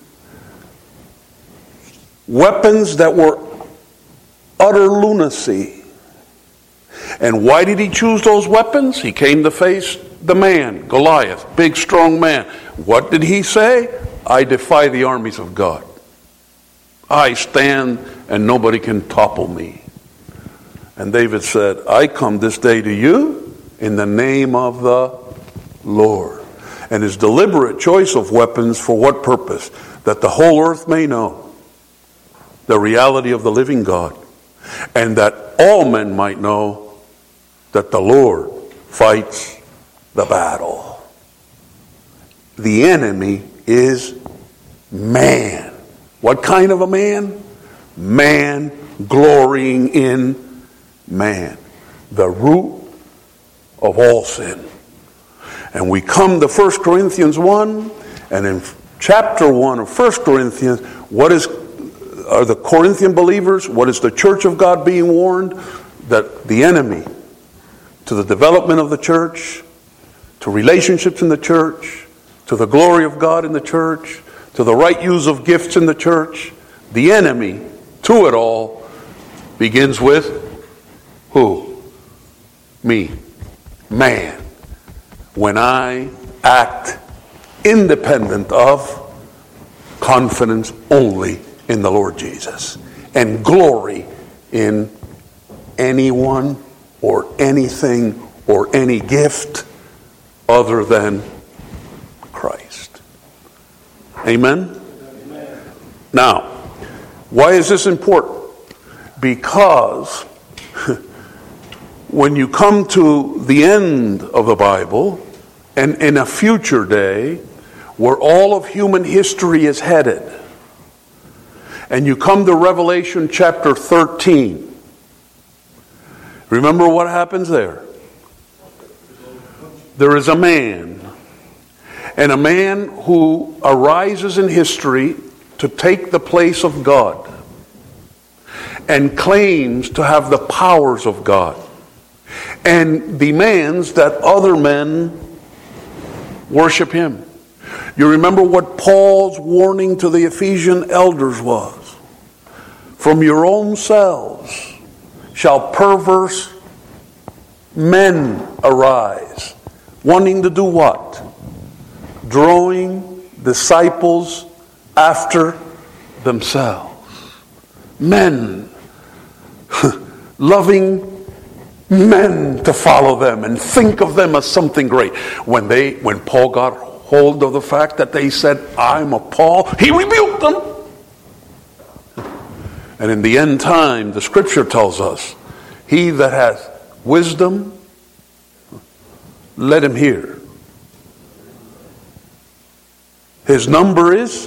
Weapons that were utter lunacy. And why did he choose those weapons? He came to face the man, Goliath, big strong man. What did he say? I defy the armies of God. I stand and nobody can topple me. And David said, I come this day to you in the name of the Lord. And his deliberate choice of weapons for what purpose? That the whole earth may know the reality of the living God, and that all men might know that the Lord fights the battle. The enemy is man. What kind of a man? Man glorying in man. The root of all sin. And we come to 1 Corinthians 1, and in chapter 1 of 1 Corinthians, are the Corinthian believers, what is the church of God being warned? That the enemy to the development of the church, to relationships in the church, to the glory of God in the church, to the right use of gifts in the church, the enemy to it all begins with who? Me. Man. When I act independent of, confidence only in the Lord Jesus, and glory in anyone or anything or any gift other than Christ. Amen? Now, why is this important? Because when you come to the end of the Bible, and in a future day, where all of human history is headed, and you come to Revelation chapter 13, remember what happens there? There is a man, and a man who arises in history to take the place of God and claims to have the powers of God and demands that other men worship him. You remember what Paul's warning to the Ephesian elders was? From your own selves shall perverse men arise, wanting to do what? Drawing disciples after themselves. Men, loving men to follow them and think of them as something great. When Paul got hold of the fact that they said, I'm of Paul, he rebuked them. And in the end time, the scripture tells us, he that has wisdom, let him hear. His number is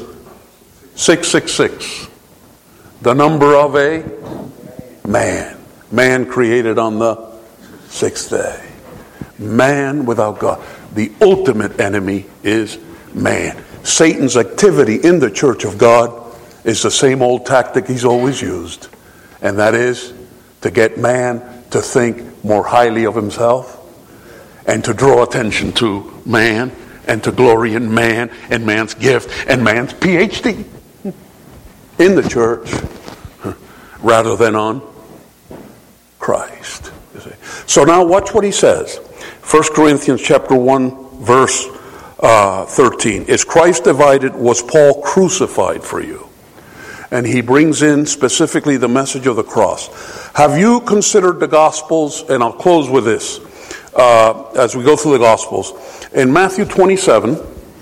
666. The number of a man. Man created on the sixth day. Man without God. The ultimate enemy is man. Satan's activity in the church of God is the same old tactic he's always used. And that is to get man to think more highly of himself and to draw attention to man and to glory in man and man's gift and man's PhD in the church rather than on Christ. You see. So now watch what he says. 1 Corinthians chapter 1 verse 13. Is Christ divided? Was Paul crucified for you? And he brings in specifically the message of the cross. Have you considered the Gospels? And I'll close with this as we go through the Gospels. In Matthew 27,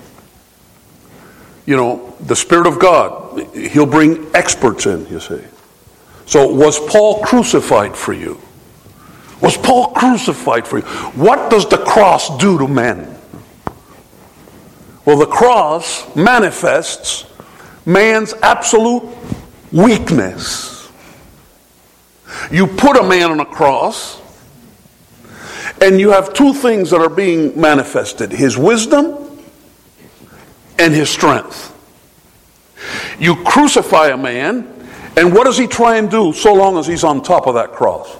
the Spirit of God, he'll bring experts in, you see. So was Paul crucified for you? Was Paul crucified for you? What does the cross do to men? Well, the cross manifests man's absolute weakness. You put a man on a cross, and you have two things that are being manifested: his wisdom and his strength. You crucify a man, and what does he try and do so long as he's on top of that cross?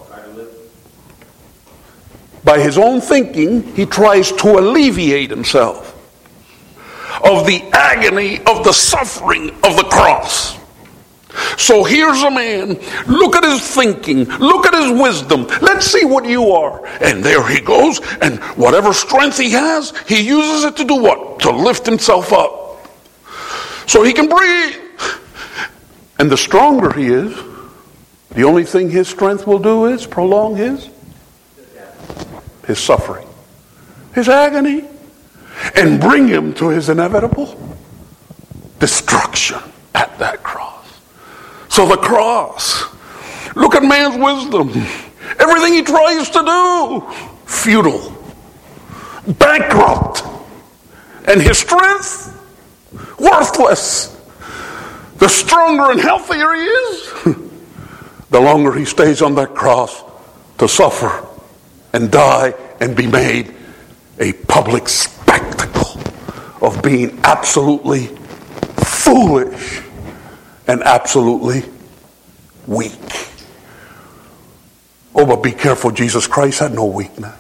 By his own thinking, he tries to alleviate himself of the agony of the suffering of the cross. So here's a man, look at his thinking, look at his wisdom, let's see what you are. And there he goes, and whatever strength he has, he uses it to do what? To lift himself up. So he can breathe. And the stronger he is, the only thing his strength will do is prolong his suffering, his agony, and bring him to his inevitable destruction at that cross. So the cross, look at man's wisdom. Everything he tries to do, futile, bankrupt, and his strength, worthless. The stronger and healthier he is, the longer he stays on that cross to suffer and die and be made a public spectacle of being absolutely foolish and absolutely weak. Oh, but be careful, Jesus Christ had no weakness.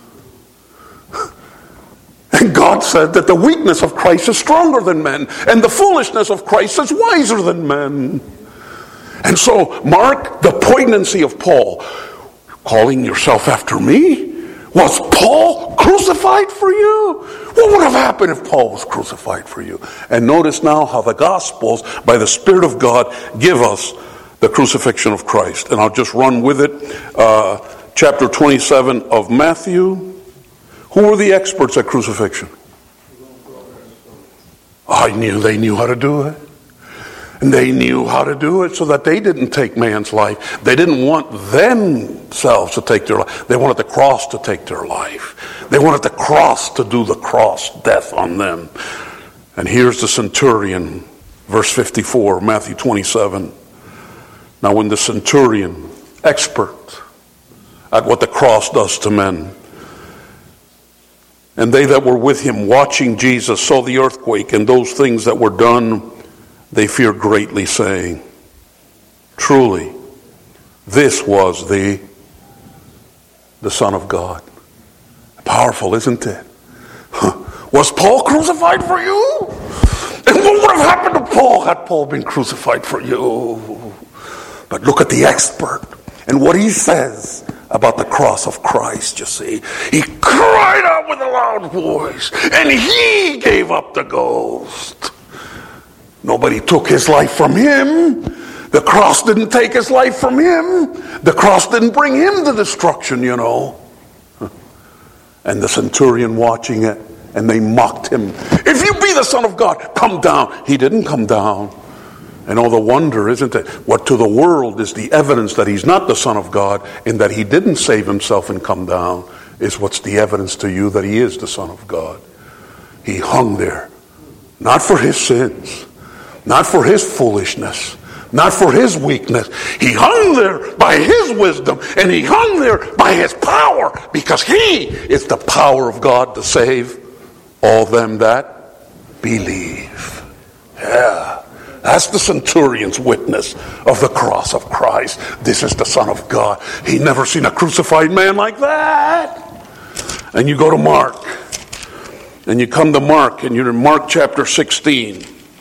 And God said that the weakness of Christ is stronger than men, and the foolishness of Christ is wiser than men. And so, mark the poignancy of Paul. Calling yourself after me? Was Paul crucified for you? What would have happened if Paul was crucified for you? And notice now how the Gospels, by the Spirit of God, give us the crucifixion of Christ. And I'll just run with it. Chapter 27 of Matthew. Who were the experts at crucifixion? They knew how to do it. And they knew how to do it so that they didn't take man's life. They didn't want themselves to take their life. They wanted the cross to take their life. They wanted the cross to do the cross death on them. And here's the centurion, verse 54, Matthew 27. Now when the centurion, expert at what the cross does to men, and they that were with him watching Jesus saw the earthquake and those things that were done, they feared greatly, saying, truly, this was the Son of God. Powerful, isn't it? Was Paul crucified for you? And what would have happened to Paul had Paul been crucified for you? But look at the expert and what he says about the cross of Christ, you see. He cried out with a loud voice, and he gave up the ghost. Nobody took his life from him. The cross didn't take his life from him. The cross didn't bring him to destruction, you know. And the centurion watching it, and they mocked him. If you be the Son of God, come down. He didn't come down. And all the wonder, isn't it? What to the world is the evidence that he's not the Son of God, and that he didn't save himself and come down, is what's the evidence to you that he is the Son of God. He hung there, not for his sins, not for his foolishness, not for his weakness. He hung there by his wisdom, and he hung there by his power, because he is the power of God to save all them that believe. Yeah. That's the centurion's witness of the cross of Christ. This is the Son of God. He never seen a crucified man like that. And you go to Mark. And you come to Mark, and you're in Mark chapter 16.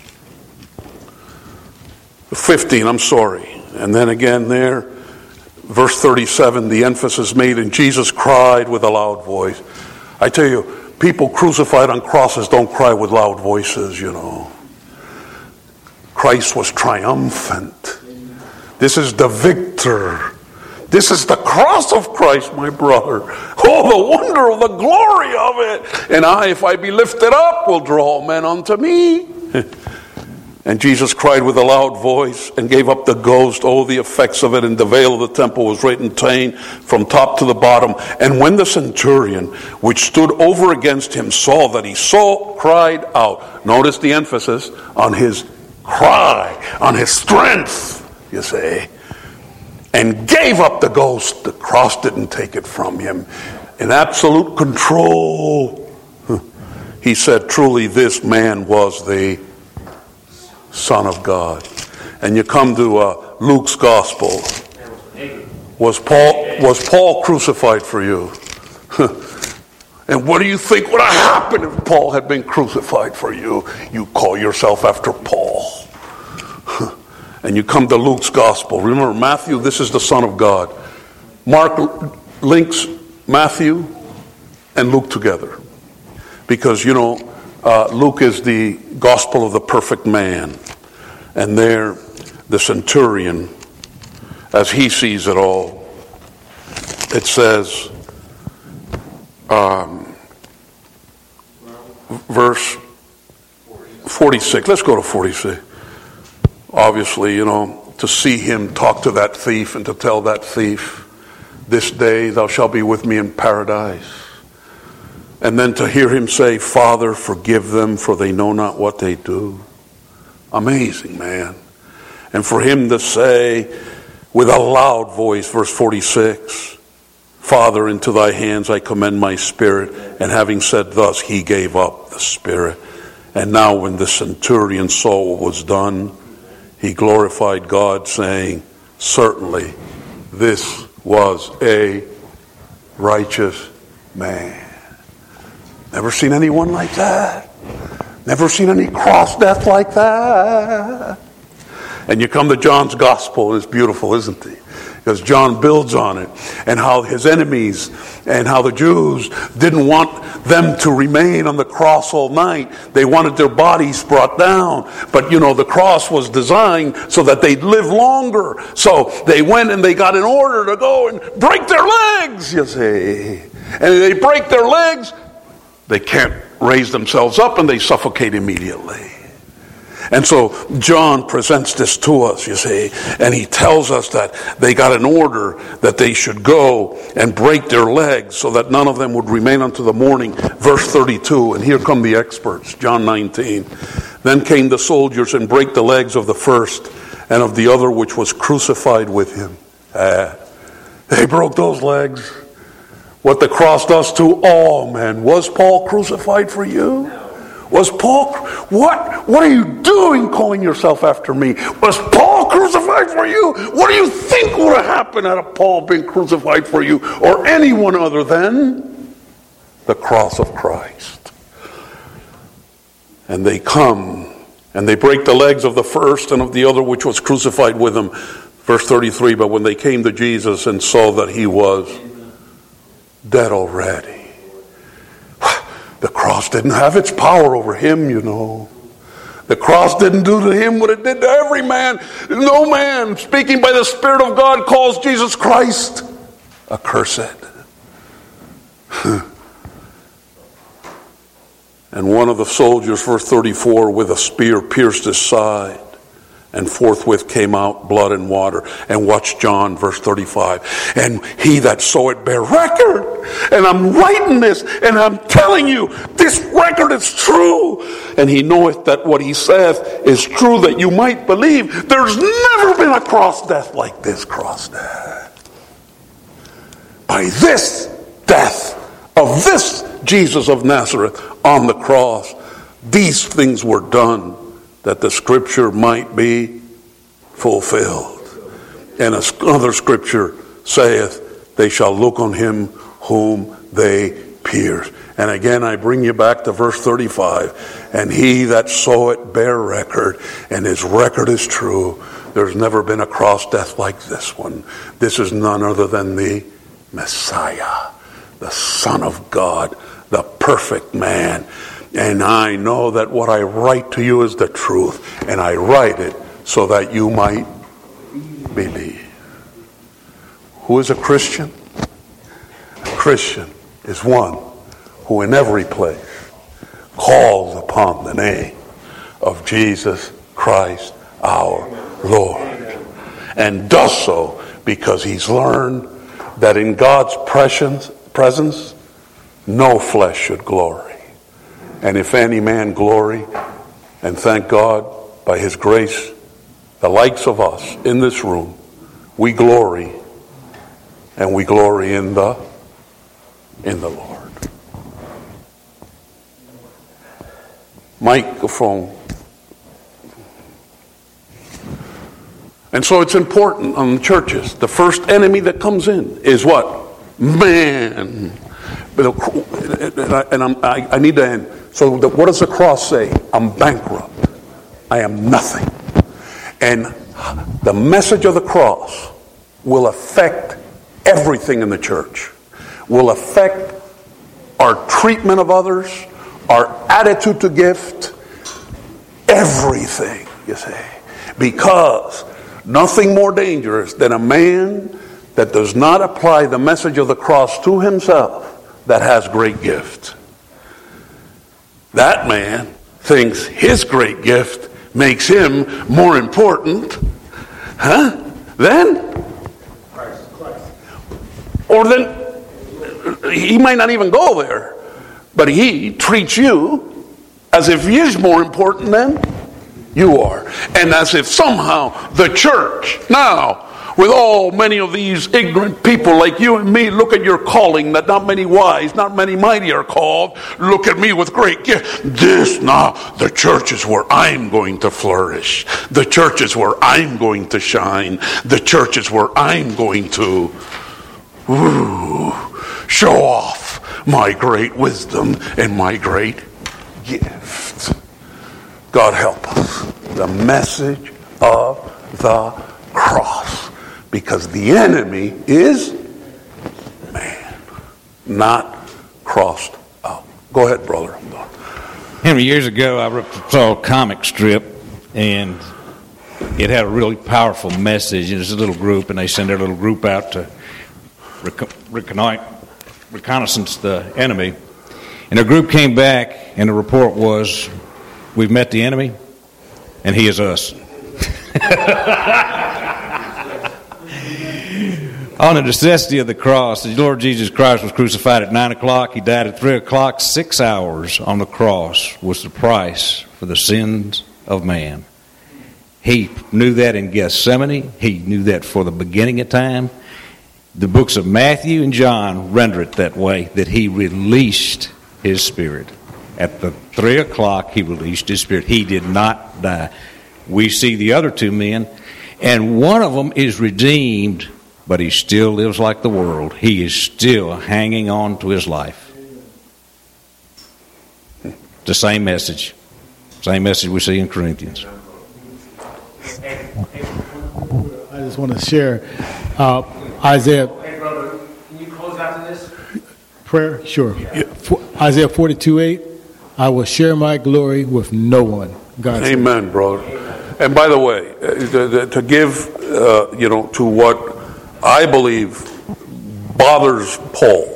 15, I'm sorry. And then again there, verse 37, the emphasis made, and Jesus cried with a loud voice. I tell you, people crucified on crosses don't cry with loud voices, you know. Christ was triumphant. This is the victor. This is the cross of Christ, my brother. Oh, the wonder of the glory of it. And I, if I be lifted up, will draw all men unto me. And Jesus cried with a loud voice and gave up the ghost. Oh, the effects of it. And the veil of the temple was rent in twain from top to the bottom. And when the centurion, which stood over against him, saw that he cried out. Notice the emphasis on his cry, on his strength, you say, and gave up the ghost. The cross didn't take it from him. In absolute control, he said, truly this man was the Son of God. And you come to Luke's gospel. Was Paul crucified for you? And what do you think would have happened if Paul had been crucified for you? You call yourself after Paul. And you come to Luke's gospel. Remember, Matthew, this is the Son of God. Mark links Matthew and Luke together. Because, you know, Luke is the gospel of the perfect man. And there, the centurion, as he sees it all, it says, verse 46. Let's go to 46. Obviously, you know, to see him talk to that thief and to tell that thief, this day thou shalt be with me in paradise. And then to hear him say, Father, forgive them, for they know not what they do. Amazing, man. And for him to say with a loud voice, verse 46, Father, into thy hands I commend my spirit. And having said thus, he gave up the spirit. And now when the centurion saw what was done, he glorified God, saying, certainly this was a righteous man. Never seen anyone like that. Never seen any cross death like that. And you come to John's gospel, and it's beautiful, isn't it? because John builds on it, and how his enemies and how the Jews didn't want them to remain on the cross all night. They wanted their bodies brought down. But the cross was designed so that they'd live longer. So they went and they got an order to go and break their legs, you see. And they break their legs, they can't raise themselves up and they suffocate immediately. And so John presents this to us, you see, and he tells us that they got an order that they should go and break their legs so that none of them would remain until the morning. Verse 32, and here come the experts, John 19. Then came the soldiers and brake the legs of the first and of the other which was crucified with him. They broke those legs. What the cross does to all men. Was Paul crucified for you? Was Paul, what are you doing calling yourself after me? Was Paul crucified for you? What do you think would have happened had Paul been crucified for you or anyone other than the cross of Christ? And they come and they break the legs of the first and of the other which was crucified with him. Verse 33, but when they came to Jesus and saw that he was dead already. The cross didn't have its power over him, The cross didn't do to him what it did to every man. No man, speaking by the Spirit of God, calls Jesus Christ accursed. And one of the soldiers, verse 34, with a spear pierced his side. And forthwith came out blood and water. And watch John, verse 35. And he that saw it bear record. And I'm writing this, and I'm telling you, this record is true. And he knoweth that what he saith is true, that you might believe. There's never been a cross death like this cross death. By this death of this Jesus of Nazareth on the cross, these things were done, that the scripture might be fulfilled. And another scripture saith, they shall look on him whom they pierced. And again I bring you back to verse 35. And he that saw it bear record, and his record is true. There's never been a cross death like this one. This is none other than the Messiah, the Son of God, the perfect man. And I know that what I write to you is the truth. And I write it so that you might believe. Who is a Christian? A Christian is one who in every place calls upon the name of Jesus Christ our Lord. And does so because he's learned that in God's presence no flesh should glory. And if any man glory, and thank God by his grace, the likes of us in this room, we glory, and we glory in the Lord. Microphone. And so it's important on churches. The first enemy that comes in is what? Man. And I need to end. So what does the cross say? I'm bankrupt. I am nothing. And the message of the cross will affect everything in the church. Will affect our treatment of others, our attitude to gift, everything, you see. Because nothing more dangerous than a man that does not apply the message of the cross to himself that has great gift. That man thinks his great gift makes him more important, or then he might not even go there, but he treats you as if he is more important than you are, and as if somehow the church now, with all many of these ignorant people like you and me, look at your calling, that not many wise, not many mighty are called. Look at me with great gift. This now, the church is where I'm going to flourish. The church is where I'm going to shine. The church is where I'm going to show off my great wisdom and my great gift. God help us. The message of the cross. because the enemy is man, not crossed out. Go ahead, brother. Henry, years ago, I saw a comic strip, and it had a really powerful message. It was a little group, and they sent their little group out to reconnaissance the enemy. And the group came back, and the report was, we've met the enemy, and he is us. On the necessity of the cross, the Lord Jesus Christ was crucified at 9 o'clock. He died at 3 o'clock. 6 hours on the cross was the price for the sins of man. He knew that in Gethsemane. He knew that for the beginning of time. The books of Matthew and John render it that way, that he released his spirit. At the 3 o'clock, he released his spirit. He did not die. We see the other two men, and one of them is redeemed, but he still lives like the world. He is still hanging on to his life. The same message. Same message we see in Corinthians. I just want to share Isaiah. Hey, brother, can you close after this? Prayer? Sure. Isaiah 42:8. I will share my glory with no one. God. Amen, brother. And by the way, to give, to what I believe bothers Paul,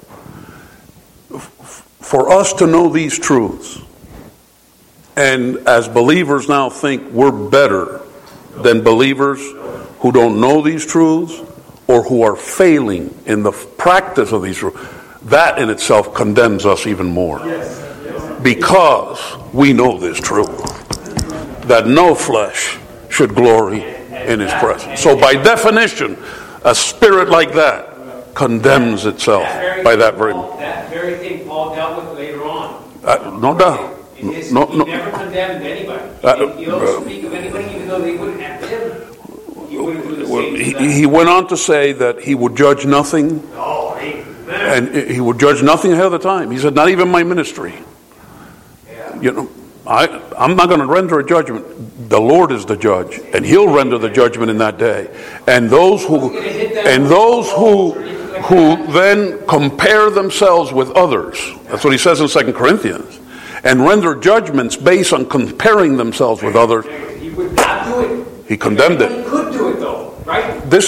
for us to know these truths, and as believers now think we're better than believers who don't know these truths or who are failing in the practice of these truths, that in itself condemns us even more. Because we know this truth, that no flesh should glory in his presence. So by definition, a spirit like that condemns itself by that very... That very thing Paul dealt with later on. No doubt. He never condemned anybody. He'll speak of anybody even though they wouldn't have him. He wouldn't do the same. He went on to say that he would judge nothing. Oh, amen. And he would judge nothing ahead of the time. He said, not even my ministry. Yeah. I'm not going to render a judgment. The Lord is the judge, and He'll render the judgment in that day. And those who then compare themselves with others, that's what he says in 2 Corinthians, and render judgments based on comparing themselves with others. He would not do it. He condemned it. He could do it though, right? This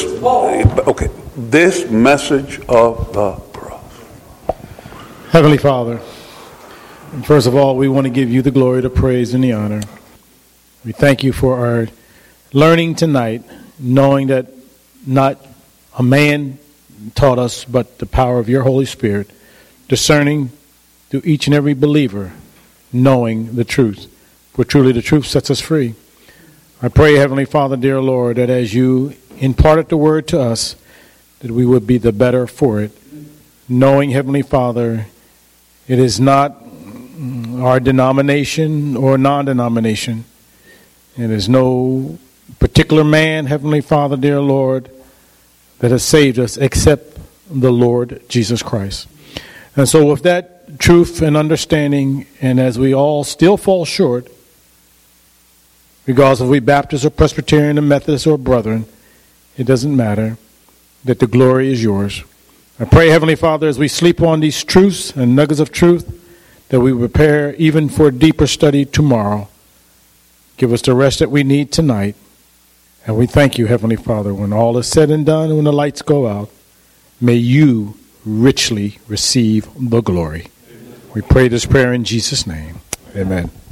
message of the cross. Heavenly Father, first of all, we want to give you the glory, the praise, and the honor. We thank you for our learning tonight, knowing that not a man taught us, but the power of your Holy Spirit, discerning to each and every believer, knowing the truth. For truly the truth sets us free. I pray, Heavenly Father, dear Lord, that as you imparted the word to us, that we would be the better for it, knowing, Heavenly Father, it is not our denomination or non-denomination. It is no particular man, Heavenly Father, dear Lord, that has saved us except the Lord Jesus Christ. And so with that truth and understanding, and as we all still fall short, regardless if we Baptist or Presbyterian or Methodist or Brethren, it doesn't matter, that the glory is yours. I pray, Heavenly Father, as we sleep on these truths and nuggets of truth, that we prepare even for a deeper study tomorrow. Give us the rest that we need tonight. And we thank you, Heavenly Father, when all is said and done, when the lights go out, may you richly receive the glory. We pray this prayer in Jesus' name. Amen.